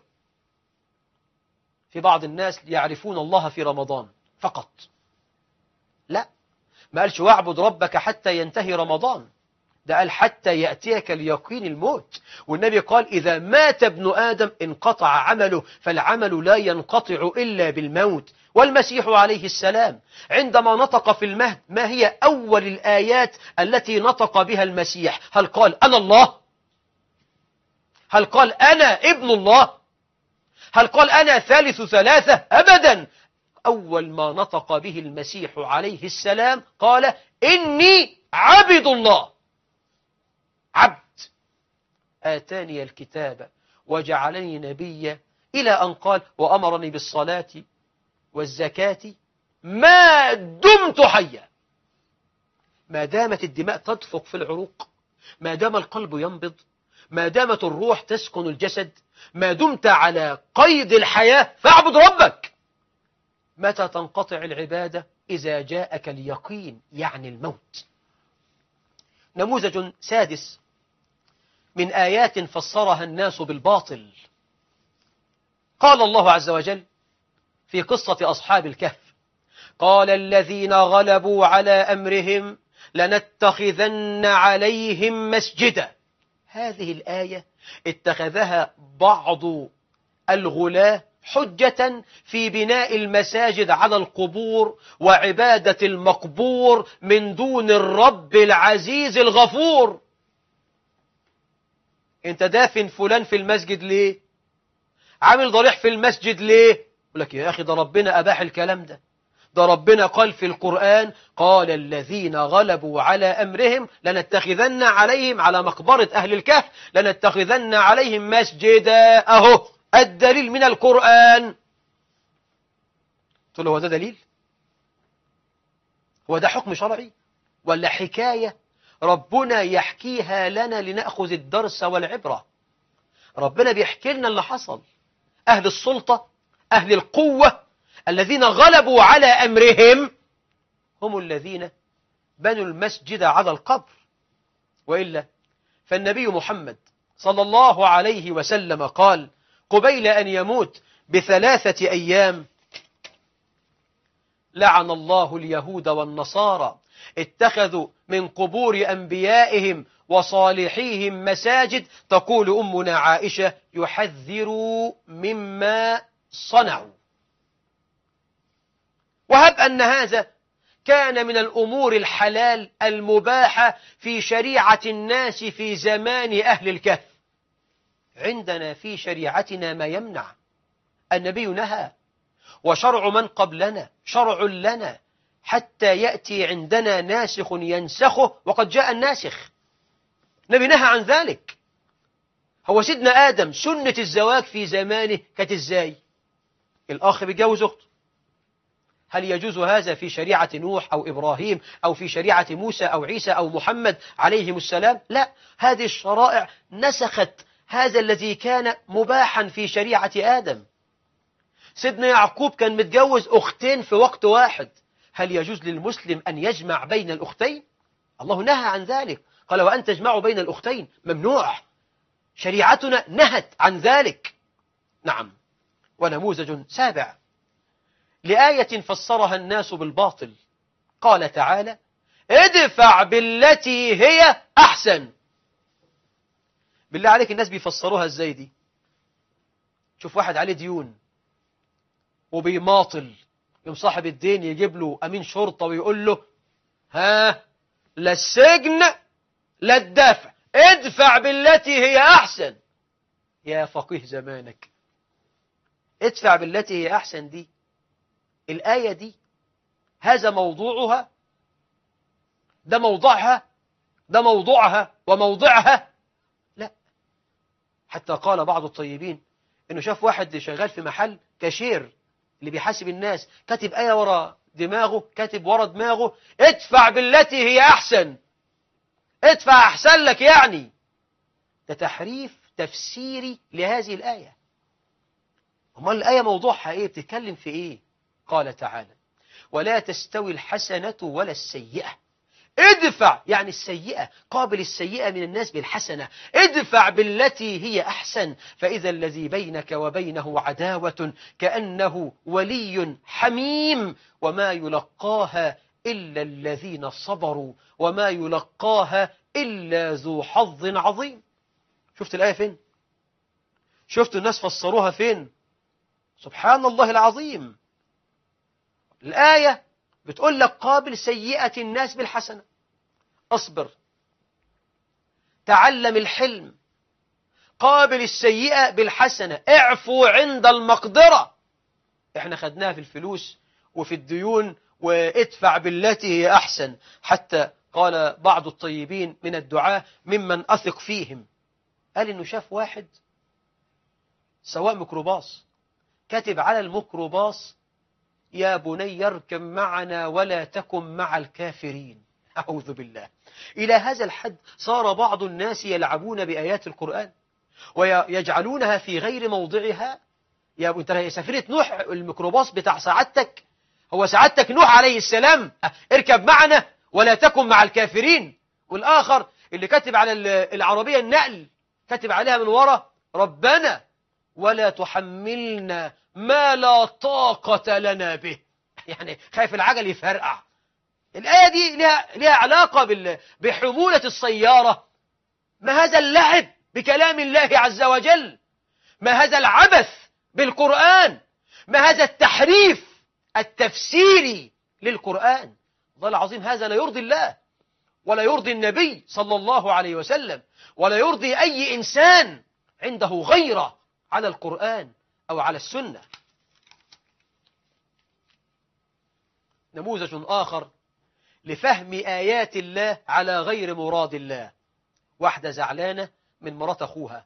في بعض الناس يعرفون الله في رمضان فقط، لا، ما قالش واعبد ربك حتى ينتهي رمضان، ده قال حتى يأتيك اليقين الموت. والنبي قال إذا مات ابن آدم انقطع عمله، فالعمل لا ينقطع إلا بالموت. والمسيح عليه السلام عندما نطق في المهد ما هي أول الآيات التي نطق بها المسيح؟ هل قال أنا الله؟ هل قال أنا ابن الله؟ هل قال أنا ثالث ثلاثة؟ أبدا. أول ما نطق به المسيح عليه السلام قال إني عبد الله، عبد آتاني الكتاب وجعلني نبيا، إلى أن قال وأمرني بالصلاة والزكاة ما دمت حيا. ما دامت الدماء تدفق في العروق، ما دام القلب ينبض، ما دامت الروح تسكن الجسد، ما دمت على قيد الحياة فاعبد ربك. متى تنقطع العبادة؟ إذا جاءك اليقين، يعني الموت. نموذج سادس من آيات فسرها الناس بالباطل. قال الله عز وجل في قصة أصحاب الكهف قال الذين غلبوا على أمرهم لنتخذن عليهم مسجدا. هذه الآية اتخذها بعض الغلاة حجة في بناء المساجد على القبور وعبادة المقبور من دون الرب العزيز الغفور. انت دافن فلان في المسجد ليه؟ عامل ضريح في المسجد ليه؟ يقول لك يا أخي ده ربنا أباح الكلام ده، ده ربنا قال في القرآن قال الذين غلبوا على أمرهم لنتخذن عليهم، على مقبرة أهل الكهف، لنتخذن عليهم مسجدا. أهو الدليل من القرآن. قلت له هو ده دليل؟ هو ده حكم شرعي ولا حكاية ربنا يحكيها لنا لنأخذ الدرس والعبرة؟ ربنا بيحكي لنا اللي حصل. أهل السلطة، أهل القوة، الذين غلبوا على أمرهم هم الذين بنوا المسجد على القبر. وإلا فالنبي محمد صلى الله عليه وسلم قال قبيل أن يموت بثلاثة أيام لعن الله اليهود والنصارى اتخذوا من قبور أنبيائهم وصالحيهم مساجد. تقول أمنا عائشة يحذروا مما صنعوا. وهب أن هذا كان من الأمور الحلال المباحة في شريعة الناس في زمان أهل الكهف، عندنا في شريعتنا ما يمنع. النبي نهى، وشرع من قبلنا شرع لنا حتى يأتي عندنا ناسخ ينسخه، وقد جاء الناسخ. النبي نهى عن ذلك. هو سيدنا آدم سنة الزواج في زمانه كانت ازاي؟ الأخ بيتجوز أخته. هل يجوز هذا في شريعة نوح أو إبراهيم أو في شريعة موسى أو عيسى أو محمد عليهم السلام؟ لا، هذه الشرائع نسخت هذا الذي كان مباحا في شريعة آدم. سيدنا يعقوب كان متجوز أختين في وقت واحد. هل يجوز للمسلم أن يجمع بين الأختين؟ الله نهى عن ذلك، قال وأن تجمعوا بين الأختين ممنوع. شريعتنا نهت عن ذلك. نعم. ونموذج سابع لآية فسرها الناس بالباطل. قال تعالى: ادفع بالتي هي أحسن. بالله عليك الناس بيفسروها ازاي دي؟ شوف واحد عليه ديون وبيماطل، يوم صاحب الدين يجيب له أمين شرطة ويقول له: ها، لا السجن لا الدفع، ادفع بالتي هي أحسن. يا فقيه زمانك، ادفع بالتي هي أحسن دي، الآية دي هذا موضوعها، ده موضعها، ده موضوعها وموضعها؟ لا. حتى قال بعض الطيبين انه شاف واحد شغال في محل كاشير اللي بيحاسب الناس، كاتب آية ورا دماغه، كاتب ورا دماغه: ادفع بالتي هي أحسن، ادفع أحسن لك. يعني ده تحريف تفسيري لهذه الآية. أمال الآية موضوعها إيه؟ بتتكلم في إيه؟ قال تعالى: ولا تستوي الحسنة ولا السيئة. ادفع يعني السيئة، قابل السيئة من الناس بالحسنة. ادفع بالتي هي أحسن، فإذا الذي بينك وبينه عداوة كأنه ولي حميم، وما يلقاها إلا الذين صبروا وما يلقاها إلا ذو حظ عظيم. شفت الآية فين؟ شفت الناس فسروها فين؟ سبحان الله العظيم. الآية بتقول لك: قابل سيئة الناس بالحسنة، اصبر، تعلم الحلم، قابل السيئة بالحسنة، اعفو عند المقدرة. احنا خدناها في الفلوس وفي الديون، وادفع بالتي هي أحسن. حتى قال بعض الطيبين من الدعاة ممن أثق فيهم، قال إنه شاف واحد سواء ميكروباص كاتب على الميكروباص: يا بني اركب معنا ولا تكن مع الكافرين. أعوذ بالله. إلى هذا الحد صار بعض الناس يلعبون بآيات القرآن ويجعلونها في غير موضعها. يا انت سفينة نوح الميكروباص بتاع سعادتك، هو سعادتك نوح عليه السلام، اركب معنا ولا تكن مع الكافرين. والآخر اللي كاتب على العربية النقل كاتب عليها من وراء: ربنا ولا تحملنا ما لا طاقة لنا به. يعني خايف العجل يفرقع. الآية دي لها, لها علاقة بال... بحمولة السيارة. ما هذا اللعب بكلام الله عز وجل؟ ما هذا العبث بالقرآن؟ ما هذا التحريف التفسيري للقرآن؟ والله العظيم هذا لا يرضي الله ولا يرضي النبي صلى الله عليه وسلم، ولا يرضي أي إنسان عنده غيرة على القرآن أو على السنة. نموذج آخر لفهم آيات الله على غير مراد الله. واحدة زعلانة من مرات أخوها.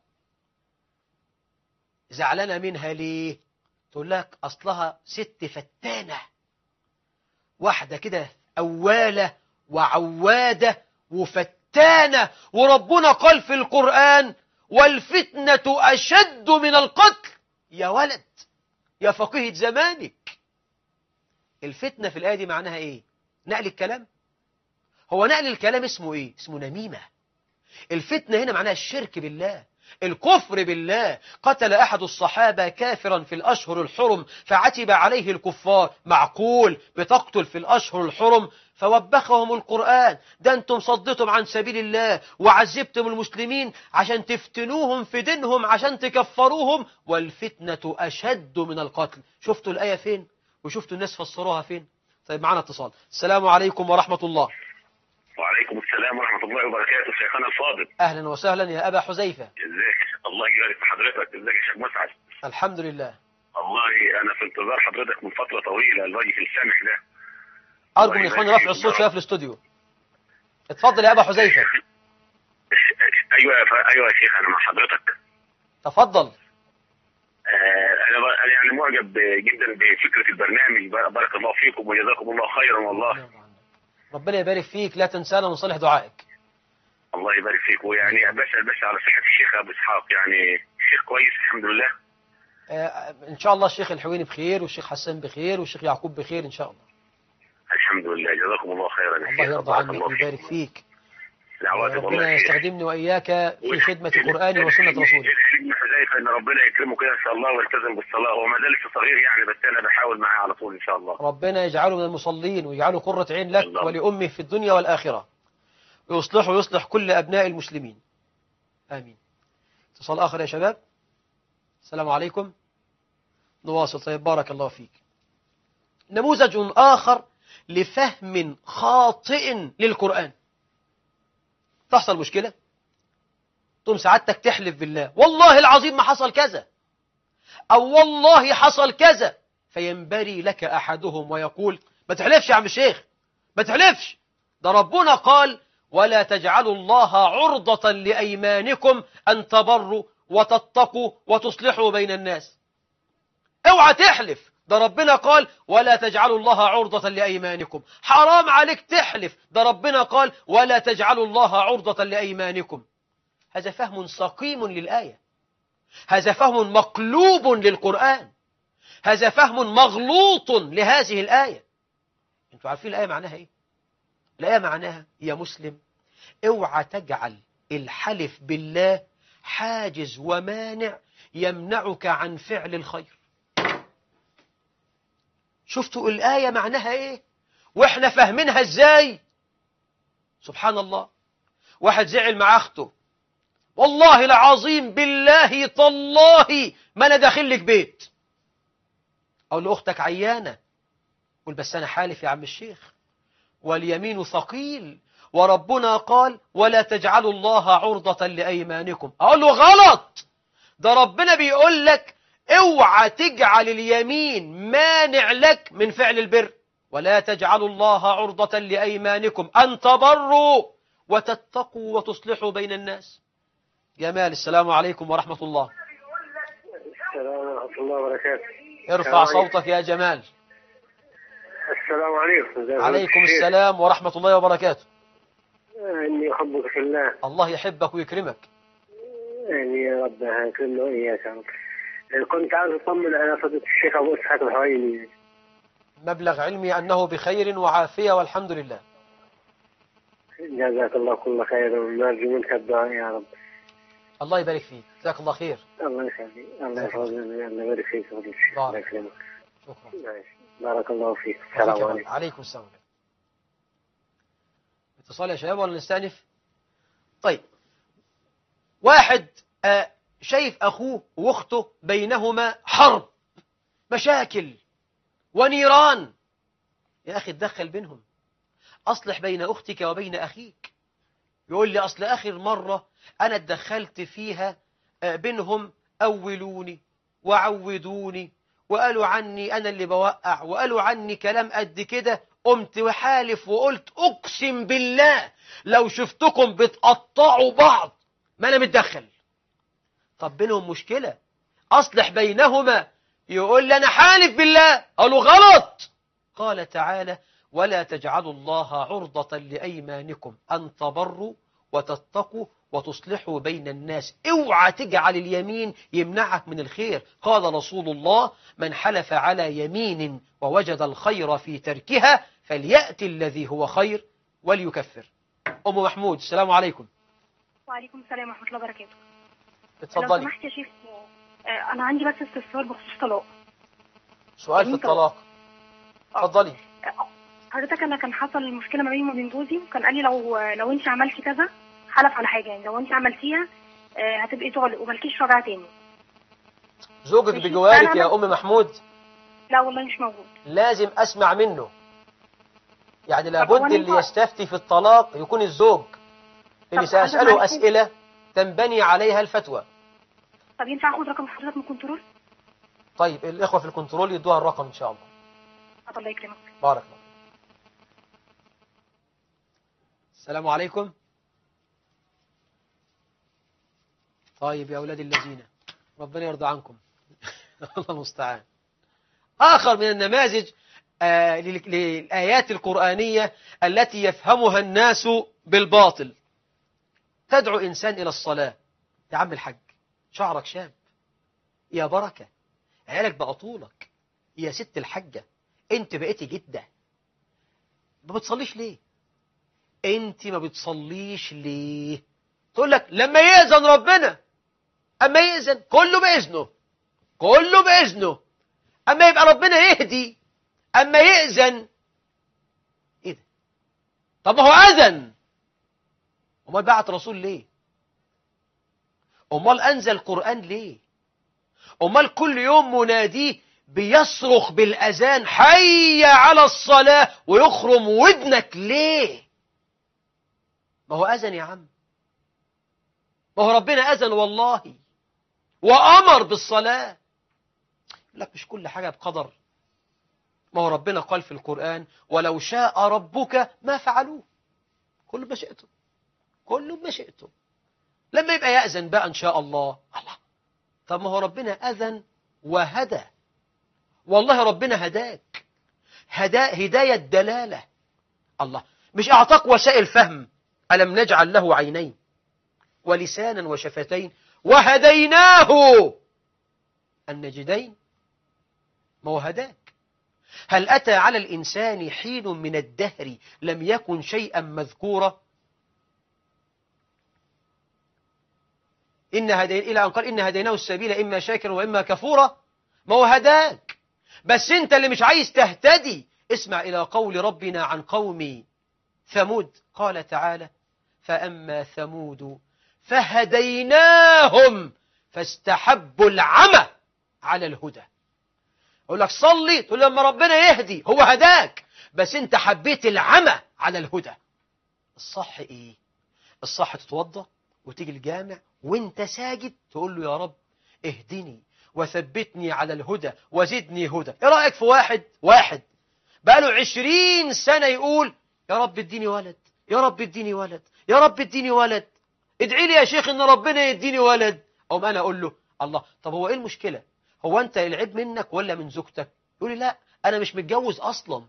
زعلانة منها ليه؟ تقول لك أصلها ست فتانة، واحدة كده أوالة وعوادة وفتانة، وربنا قال في القرآن: والفتنة أشد من القتل. يا ولد يا فقيه زمانك، الفتنة في الآية دي معناها إيه؟ نقل الكلام؟ هو نقل الكلام اسمه إيه؟ اسمه نميمة. الفتنة هنا معناها الشرك بالله، الكفر بالله. قتل أحد الصحابة كافرا في الأشهر الحرم فعتب عليه الكفار. معقول بتقتل في الأشهر الحرم؟ فوبخهم القرآن: ده أنتم صدتم عن سبيل الله وعذبتم المسلمين عشان تفتنوهم في دينهم، عشان تكفروهم، والفتنة أشد من القتل. شفتوا الآية فين؟ وشفتوا الناس فسروها فين؟ طيب معنا اتصال. السلام عليكم ورحمة الله. وعليكم السلام ورحمة الله وبركاته. شيخنا الفاضل، أهلا وسهلا يا أبا حذيفة. ازيك؟ الله يبارك في حضرتك. ازيك يا شيخ مسعد؟ الحمد لله. والله أنا في انتظار حضرتك من فترة طويلة، الوجه السامح ده. أرجو من إخواني رفع الصوت شوية في الاستوديو. اتفضل يا أبا حذيفة. أيوة أيوة يا شيخ، أنا مع حضرتك. تفضل. أنا أنا يعني معجب جدا بفكرة البرنامج. بارك الله فيكم وجزاكم الله خيرا. والله ربنا يبارك فيك، لا تنسانا من صالح دعائك. الله يبارك فيك. ويعني بسأل بس على صحة الشيخ أبو إسحاق، يعني شيخ كويس الحمد لله. آه إن شاء الله الشيخ الحويني بخير، والشيخ حسان بخير، والشيخ يعقوب بخير إن شاء الله. الحمد لله، جزاكم الله خيرا. الله يرضى عنك ويبارك فيك. دعواتك والله ربنا يا شيخ. يستخدمني وإياك في خدمة وال- القرآن وسنة رسوله. ابن حذيفه ان ربنا يكرمه كده ان شاء الله ويلتزم بالصلاه، هو ما زال لسه صغير يعني، بس انا بحاول معاه على طول ان شاء الله. ربنا يجعله من المصلين ويجعله قرة عين لك الله. ولأمه في الدنيا والآخرة، ويصلحه ويصلح كل أبناء المسلمين، آمين. اتصال آخر يا شباب. السلام عليكم. نواصل. طيب بارك الله فيك. نموذج آخر لفهم خاطئ للقرآن. تحصل مشكلة تقوم سعادتك تحلف بالله والله العظيم ما حصل كذا، أو والله حصل كذا، فينبري لك أحدهم ويقول ما تحلفش يا عم الشيخ، ما تحلفش، ده ربنا قال ولا تجعلوا الله عرضة لأيمانكم أن تبروا وتتقوا وتصلحوا بين الناس. اوعى تحلف، ده ربنا قال ولا تجعلوا الله عرضة لأيمانكم. حرام عليك تحلف، ده ربنا قال ولا تجعلوا الله عرضة لأيمانكم. هذا فهم سقيم للآية، هذا فهم مقلوب للقرآن، هذا فهم مغلوط لهذه الآية. انتوا عارفين الآية معناها ايه؟ الآية معناها يا مسلم اوعى تجعل الحلف بالله حاجز ومانع يمنعك عن فعل الخير. شفتوا الآية معناها ايه واحنا فاهمينها ازاي؟ سبحان الله. واحد زعل مع اخته والله العظيم بالله تالله ما انا داخل لك بيت. اقول له اختك عيانه، قول بس انا حالف يا عم الشيخ واليمين ثقيل وربنا قال ولا تجعلوا الله عرضة لأيمانكم. اقول له غلط، ده ربنا بيقول لك اوعى تجعل اليمين مانع لك من فعل البر، ولا تجعلوا الله عرضة لأيمانكم أن تبروا وتتقوا وتصلحوا بين الناس. جمال. السلام عليكم ورحمة الله. السلام ورحمه الله وبركاته. ارفع صوتك يا جمال. السلام عليكم. عليكم السلام ورحمة الله وبركاته. اني احبك في الله. الله يحبك ويكرمك. يعني يا رب يكرمنا واياك يا رب. كنت عايز اطمن على فضيلة الشيخ ابو اسحاق الحويني. مبلغ علمي أنه بخير وعافية والحمد لله. جزاك الله كل خير ونرجو منك الدعاء يا رب. الله يبارك فيك. جزاك الله خير. الله يخليك. الله يحفظك. الله يبارك فيك فضيلة الشيخ. الله يكرمك. شكرا. بارك الله فيك. السلام عليكم. عليكم السلام. اتصال يا شباب ولا نستأنف؟ طيب واحد آه شايف أخوه واخته بينهما حرب مشاكل ونيران. يا أخي اتدخل بينهم، أصلح بين أختك وبين أخيك. يقول لي أصل آخر مرة أنا اتدخلت فيها آه بينهم أولوني وعودوني وقالوا عني أنا اللي بوقع وقالوا عني كلام قد كده، قمت وحالف وقلت أقسم بالله لو شفتكم بتقطعوا بعض ما أنا متدخل. طب بينهم مشكلة أصلح بينهما، يقول لي أنا حالف بالله. قالوا غلط. قال تعالى ولا تجعلوا الله عرضة لأيمانكم أن تبروا وتتقوا وتصلحوا بين الناس. اوعى تجعل اليمين يمنعك من الخير. قال رسول الله من حلف على يمين ووجد الخير في تركها فليأتي الذي هو خير وليكفر. أم محمود السلام عليكم. وعليكم السلام ورحمة الله وبركاته. اتفضلي. لو سمحت يا شيخ أنا عندي بس استفسار بخصوص الطلاق. سؤال في الطلاق. اتفضلي. حضرتك أنا كان حصل مشكلة ما بيني وما بين جوزي، وكان قال لي لو لو أنت عملتي كذا، حلف على حاجة يعني لو أنت عملتيها هتبقي طالق ومالكيش رجعة تاني. زوجك بجوارك يا أم محمود؟ لا والله مش موجود. لازم أسمع منه، يعني لابد اللي يستفتي في الطلاق يكون الزوج، اللي سأسأله أسئلة تنبني عليها الفتوى. طب ينفع أخذ رقم حضرتك من الكنترول؟ طيب الإخوة في الكنترول يدوها الرقم إن شاء الله. الله يكرمك. بارك الله. السلام عليكم. طيب يا أولاد الذين ربنا يرضى عنكم. الله المستعان. آخر من النماذج آه للآيات القرآنية التي يفهمها الناس بالباطل. تدعو إنسان إلى الصلاة. يا عم الحج شعرك شاب، يا بركة عيالك بقى طولك، يا ست الحجة انت بقيتي جدة، ما بتصليش ليه؟ انت ما بتصليش ليه؟ تقول لك لما يأذن ربنا. اما يأذن كله بإذنه، كله بإذنه. اما يبقى ربنا يهدي، اما يأذن ايه ده؟ طب ما هو أذن، امال بعت رسول ليه؟ امال انزل قرآن ليه؟ امال كل يوم مناديه بيصرخ بالأذان حي على الصلاة ويخرم ودنك ليه؟ ما هو أذن يا عم، ما هو ربنا أذن والله وأمر بالصلاة. لك مش كل حاجة بقدر. ما هو ربنا قال في القرآن ولو شاء ربك ما فعلوه. كله بمشيئته، كله بمشيئته. لما يبقى يأذن بقى إن شاء الله. الله، طب ما هو ربنا أذن وهدى. والله ربنا هداك، هدا هداية دلالة. الله، مش أعطاك وسائل فهم؟ ألم نجعل له عينين ولسانا وشفتين وهديناه النجدين؟ ما هو هداك. هل أتى على الإنسان حين من الدهر لم يكن شيئا مذكورا؟ إن هدين إلى أن قال إن هديناه السبيل إما شاكرا وإما كفورا. ما هو هداك، بس أنت اللي مش عايز تهتدي. اسمع إلى قول ربنا عن قوم ثمود، قال تعالى فأما ثمود فهديناهم فاستحبوا العمى على الهدى. أقول لك صلي، تقول لما ربنا يهدي. هو هداك بس أنت حبيت العمى على الهدى. الصح إيه؟ الصح تتوضى وتيجي الجامع وانت ساجد تقول له يا رب اهدني وثبتني على الهدى وزدني هدى. ايه رأيك في واحد واحد بقاله عشرين سنة يقول يا رب اديني ولد، يا رب اديني ولد، يا رب اديني ولد، ادعي لي يا شيخ ان ربنا يديني ولد. او انا اقول له الله، طب هو ايه المشكلة؟ هو انت العيب منك ولا من زوجتك؟ يقول لي لا انا مش متجوز اصلا،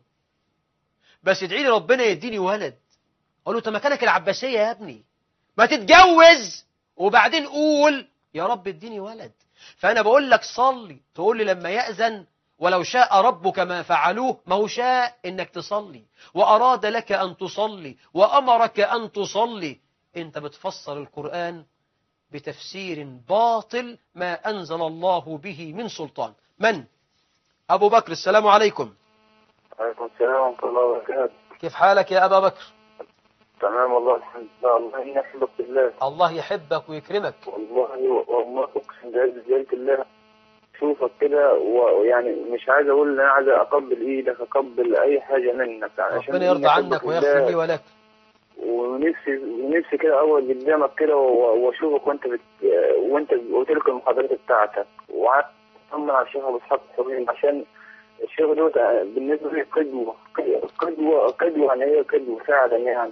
بس ادعي لي ربنا يديني ولد. اقول له طب مكانك العباسية يا ابني، ما تتجوز وبعدين قول يا رب اديني ولد. فأنا بقول لك صلي، تقول لي لما يأذن ولو شاء ربك ما فعلوه. ما هو شاء إنك تصلي وأراد لك أن تصلي وأمرك أن تصلي. أنت بتفسر القرآن بتفسير باطل ما أنزل الله به من سلطان. من؟ أبو بكر، السلام عليكم. عليكم السلام ورحمة الله وبركاته. كيف حالك يا أبا بكر؟ تمام والله الحمد لله. الله يحبك بالله. الله يحبك ويكرمك. والله والله اقسم بجلالة الله شوفك كده، ويعني مش عايز اقول ان انا عايز اقبل ايدك، اقبل اي حاجه منك عشان ربنا يرضى عنك ويغفر لي ولك. ونفسي ونفسي كده اول قدامك كده واشوفك وانت بت... وانت وتلك المحاضرات بتاعتك، وعايز اطمن على الشيخ ابو اسحاق الحويني عشان الشيخ دوت بالنسبه لي قدوه قدوه قدوه يعني هي قدوه فعلا يعني.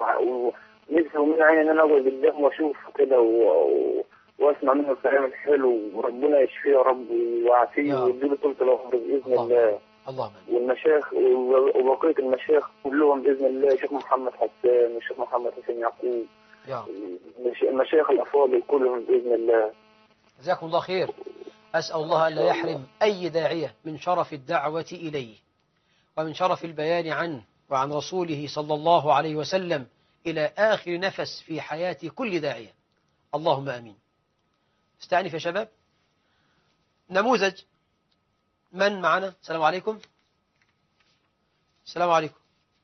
ونفسي من عيني ان انا اقعد قدامه واشوفه كده و... واسمع منه الكلام الحلو، وربنا يشفيه يا رب ويعافيه ويديله طول العمر باذن الله. اللهم والمشايخ وبقيه المشايخ كلهم باذن الله، الشيخ محمد حسان والشيخ محمد حسين يعقوب، يا المشايخ الافاضل كلهم باذن الله. جزاكم الله خير. أسأل الله ألا يحرم أي داعية من شرف الدعوة إليه ومن شرف البيان عنه وعن رسوله صلى الله عليه وسلم إلى آخر نفس في حياة كل داعية. اللهم آمين. استعنف يا شباب. نموذج من معنا؟ السلام عليكم. السلام عليكم.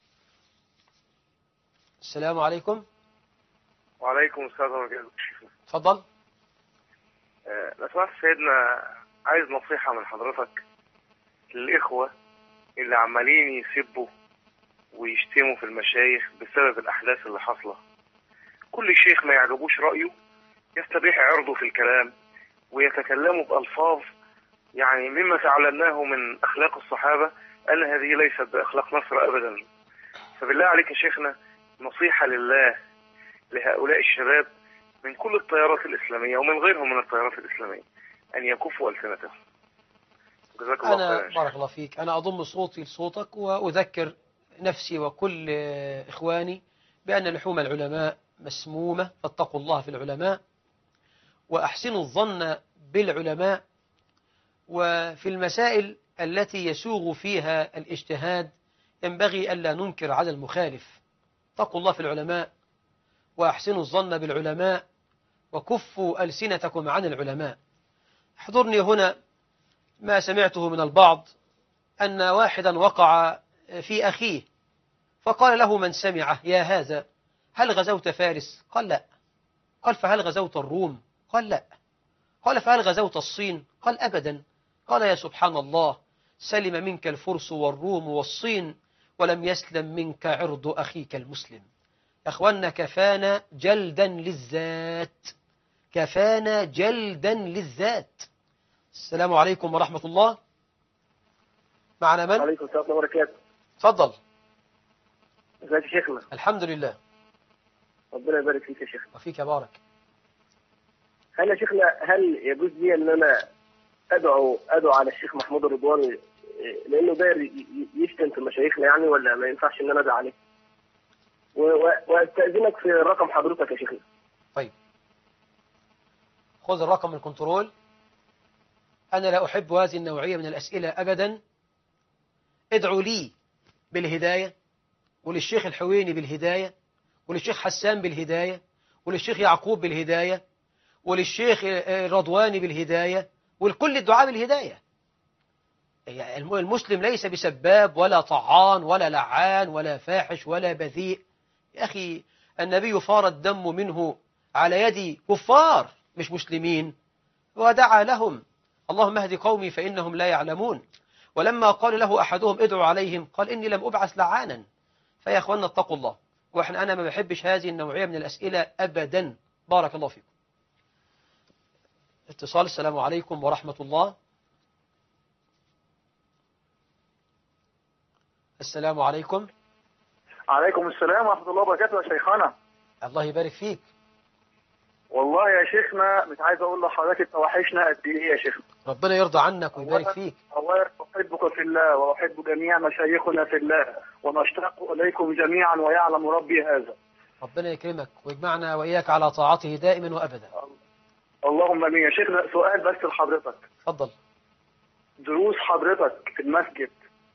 السلام عليكم. وعليكم السلام ورحمة الله. تفضل. لو سمحت سيدنا، عايز نصيحة من حضرتك للإخوة اللي عمالين يسبوا ويشتموا في المشايخ بسبب الأحداث اللي حصلة. كل شيخ ما يعجبوش رأيه يستبيح عرضه في الكلام ويتكلموا بألفاظ يعني مما تعلمناه من أخلاق الصحابة أن هذه ليست بأخلاق نصر أبدا. فبالله عليك يا شيخنا نصيحة لله لهؤلاء الشباب من كل التيارات الإسلامية ومن غيرهم من التيارات الإسلامية أن يكفوا ألسنتهم. جزاك الله أنا خيرا. بارك الله فيك. أنا أضم صوتي لصوتك وأذكر نفسي وكل إخواني بأن لحوم العلماء مسمومة، فاتقوا الله في العلماء وأحسنوا الظن بالعلماء. وفي المسائل التي يسوغ فيها الاجتهاد ينبغي ألا ننكر على المخالف، اتقوا الله في العلماء وأحسنوا الظن بالعلماء وكفوا ألسنتكم عن العلماء. حضرني هنا ما سمعته من البعض أن واحدا وقع في أخيه فقال له من سمعه: يا هذا هل غزوت فارس؟ قال لا. قال فهل غزوت الروم؟ قال لا. قال فهل غزوت الصين؟ قال أبدا. قال يا سبحان الله، سلم منك الفرس والروم والصين ولم يسلم منك عرض أخيك المسلم. يا أخوانا كفانا جلدا للذات، كفانا جلدا للذات. السلام عليكم ورحمة الله. معنا من؟ عليكم السلام ورحمة الله وبركاته. تفضل. ازيك يا شيخنا؟ الحمد لله. ربنا يبارك فيك يا شيخنا. وفيك يا بارك. هل يا شيخنا هل يجوز لي ان انا ادعو ادعو على الشيخ محمود الرضواني لانه داير يشتم في مشايخنا يعني، ولا ما ينفعش ان انا ادعو عليه؟ واستاذنك في رقم حضرتك يا شيخنا. طيب خذ الرقم من الكنترول. أنا لا أحب هذه النوعية من الأسئلة أبدا. ادعوا لي بالهداية، وللشيخ الحويني بالهداية، وللشيخ حسان بالهداية، وللشيخ يعقوب بالهداية، وللشيخ رضواني بالهداية، ولكل الدعاء بالهداية. المسلم ليس بسباب ولا طعان ولا لعان ولا فاحش ولا بذيء. يا أخي النبي فار الدم منه على يد كفار مش مسلمين ودعا لهم: اللهم اهد قومي فإنهم لا يعلمون. ولما قال له أحدهم ادعوا عليهم قال إني لم أبعث لعانا. فيا أخوانا اتقوا الله. وإحنا أنا ما بحبش هذه النوعية من الأسئلة أبدا. بارك الله فيكم. اتصال. السلام عليكم ورحمة الله. السلام عليكم. عليكم السلام ورحمة الله وبركاته يا شيخنا. الله يبارك فيك. والله يا شيخنا مش عايز اقول لحضرتك انت وحشنا قد ايه يا شيخنا. ربنا يرضى عنك ويبارك فيك. الله احبك في الله واحب جميع مشايخنا في الله ونشتاق اليكم جميعا ويعلم ربي هذا. ربنا يكرمك ويجمعنا واياك على طاعته دائما وابدا. اللهم امين. يا شيخنا سؤال بس لحضرتك. اتفضل. دروس حضرتك في المسجد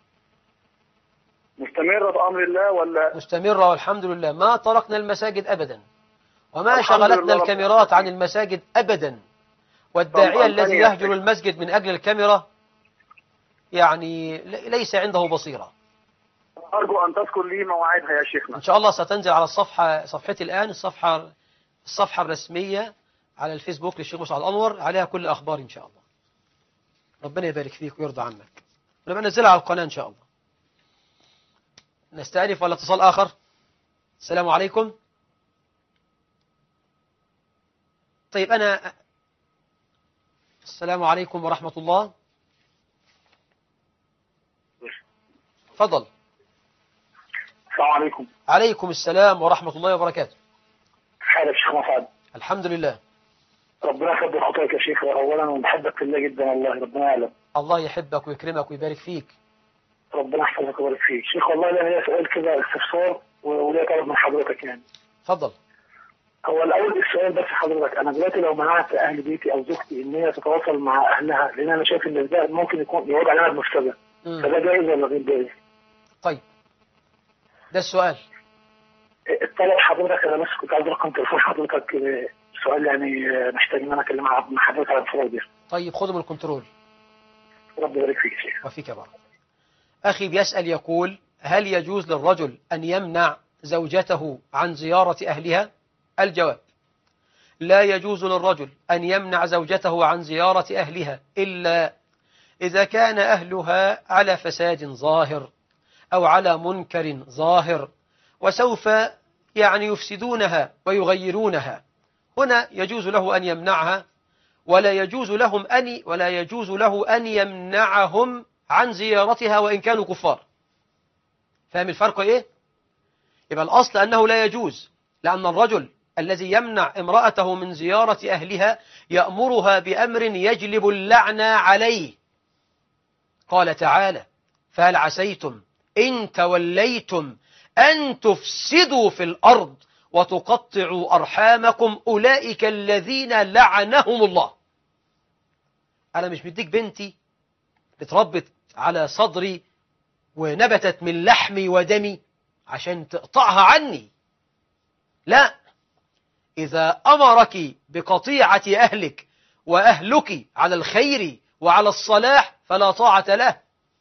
مستمرة بأمر الله ولا؟ مستمرة والحمد لله. ما تركنا المساجد أبدا، وما شغلتنا الكاميرات عن المساجد أبدا. والداعية الذي يهجر المسجد من أجل الكاميرا يعني ليس عنده بصيرة. أرجو أن تذكر لي مواعيدها يا شيخنا. إن شاء الله ستنزل على الصفحة، صفحتي الآن، الصفحة الصفحة الرسمية على الفيسبوك للشيخ مسعد أنور، عليها كل أخبار إن شاء الله. ربنا يبارك فيك ويرضى عنك. ونبقى ننزلها على القناة إن شاء الله. نستأنف ولا اتصال آخر؟ السلام عليكم. طيب أنا السلام عليكم ورحمة الله. تفضل. السلام عليكم. عليكم السلام ورحمة الله وبركاته. حالك شيخ مسعد؟ الحمد لله. ربنا يخبر خطاك يا شيخ أولا، وبحبك في الله جدا والله. ربنا يعلم. الله يحبك ويكرمك ويبارك فيك. ربنا يحفظك ويبارك فيك شيخ. والله لا هي سؤال كده استفسار وليا طلب من حضرتك يعني. اتفضل. هو الأول السؤال بس حضرتك، أنا دلوقتي لو منعت أهل بيتي أو زوجتي إن هي تتواصل مع أهلها، لأن أنا شايف إن ده ممكن يكون يعود عليها بمفسدة، فده جائز ولا غير جائز؟ طيب ده السؤال. الطلب حضرتك أنا بس كنت عايز رقم تليفون حضرتك، سؤال يعني محتاج إن أنا أكلم مع حضرتك على الفور دي. طيب خذوا من الكنترول. ربنا يبارك فيك يا شيخ. وفيك يا بارك. أخي بيسأل يقول: هل يجوز للرجل أن يمنع زوجته عن زيارة أهلها؟ الجواب: لا يجوز للرجل أن يمنع زوجته عن زيارة أهلها إلا إذا كان أهلها على فساد ظاهر أو على منكر ظاهر وسوف يعني يفسدونها ويغيرونها. هنا يجوز له أن يمنعها، ولا يجوز لهم أن ولا يجوز له أن يمنعهم عن زيارتها وإن كانوا كفار. فاهم الفرق إيه؟ يبقى الأصل أنه لا يجوز، لأن الرجل الذي يمنع امرأته من زيارة أهلها يأمرها بأمر يجلب اللعنة عليه. قال تعالى: فهل عسيتم إن توليتم أن تفسدوا في الأرض وتقطعوا أرحامكم أولئك الذين لعنهم الله. أنا مش بديك بنتي بتربت على صدري ونبتت من لحمي ودمي عشان تقطعها عني. لا، إذا أمرك بقطيعة أهلك وأهلك على الخير وعلى الصلاح فلا طاعة له.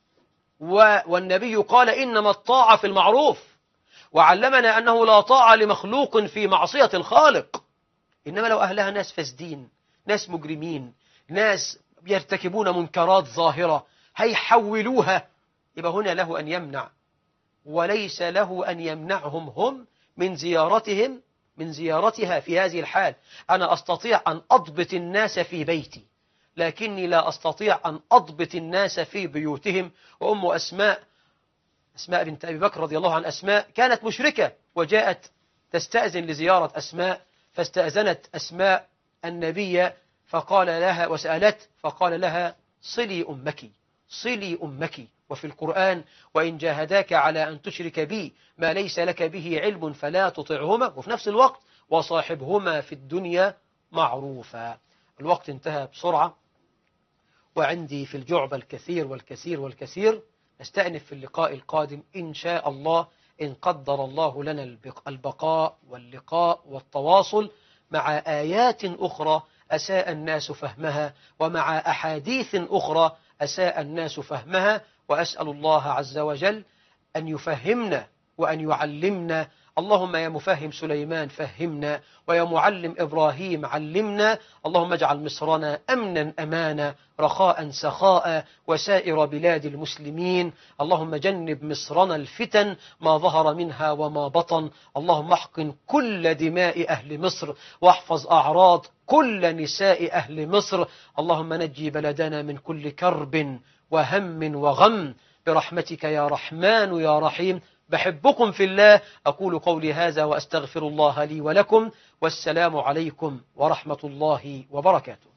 والنبي قال إنما الطاعة في المعروف، وعلمنا أنه لا طاعة لمخلوق في معصية الخالق. إنما لو أهلها ناس فاسدين، ناس مجرمين، ناس يرتكبون منكرات ظاهرة هيحولوها، يبقى هنا له أن يمنع، وليس له أن يمنعهم هم من زيارتهم من زيارتها في هذه الحال. أنا أستطيع أن أضبط الناس في بيتي، لكني لا أستطيع أن أضبط الناس في بيوتهم. وأم أسماء أسماء بنت أبي بكر رضي الله عن أسماء كانت مشركة، وجاءت تستأذن لزيارة أسماء، فاستأذنت أسماء النبي فقال لها وسألت فقال لها صلي أمك صلي أمك. وفي القرآن وإن جاهداك على أن تشرك بي ما ليس لك به علم فلا تطعهما، وفي نفس الوقت وصاحبهما في الدنيا معروفا. الوقت انتهى بسرعة، وعندي في الجعبة الكثير والكثير والكثير. نستأنف في اللقاء القادم إن شاء الله، إن قدر الله لنا البقاء واللقاء والتواصل، مع آيات أخرى أساء الناس فهمها، ومع أحاديث أخرى أساء الناس فهمها. وأسأل الله عز وجل أن يفهمنا وأن يعلمنا. اللهم يا مفهم سليمان فهمنا، ويا معلم إبراهيم علمنا. اللهم اجعل مصرنا أمنا أمانا، رخاء سخاء، وسائر بلاد المسلمين. اللهم جنب مصرنا الفتن ما ظهر منها وما بطن. اللهم احقن كل دماء أهل مصر، واحفظ أعراض كل نساء أهل مصر. اللهم نجي بلدنا من كل كرب وهم وغم برحمتك يا رحمن يا رحيم. بحبكم في الله. أقول قولي هذا وأستغفر الله لي ولكم، والسلام عليكم ورحمة الله وبركاته.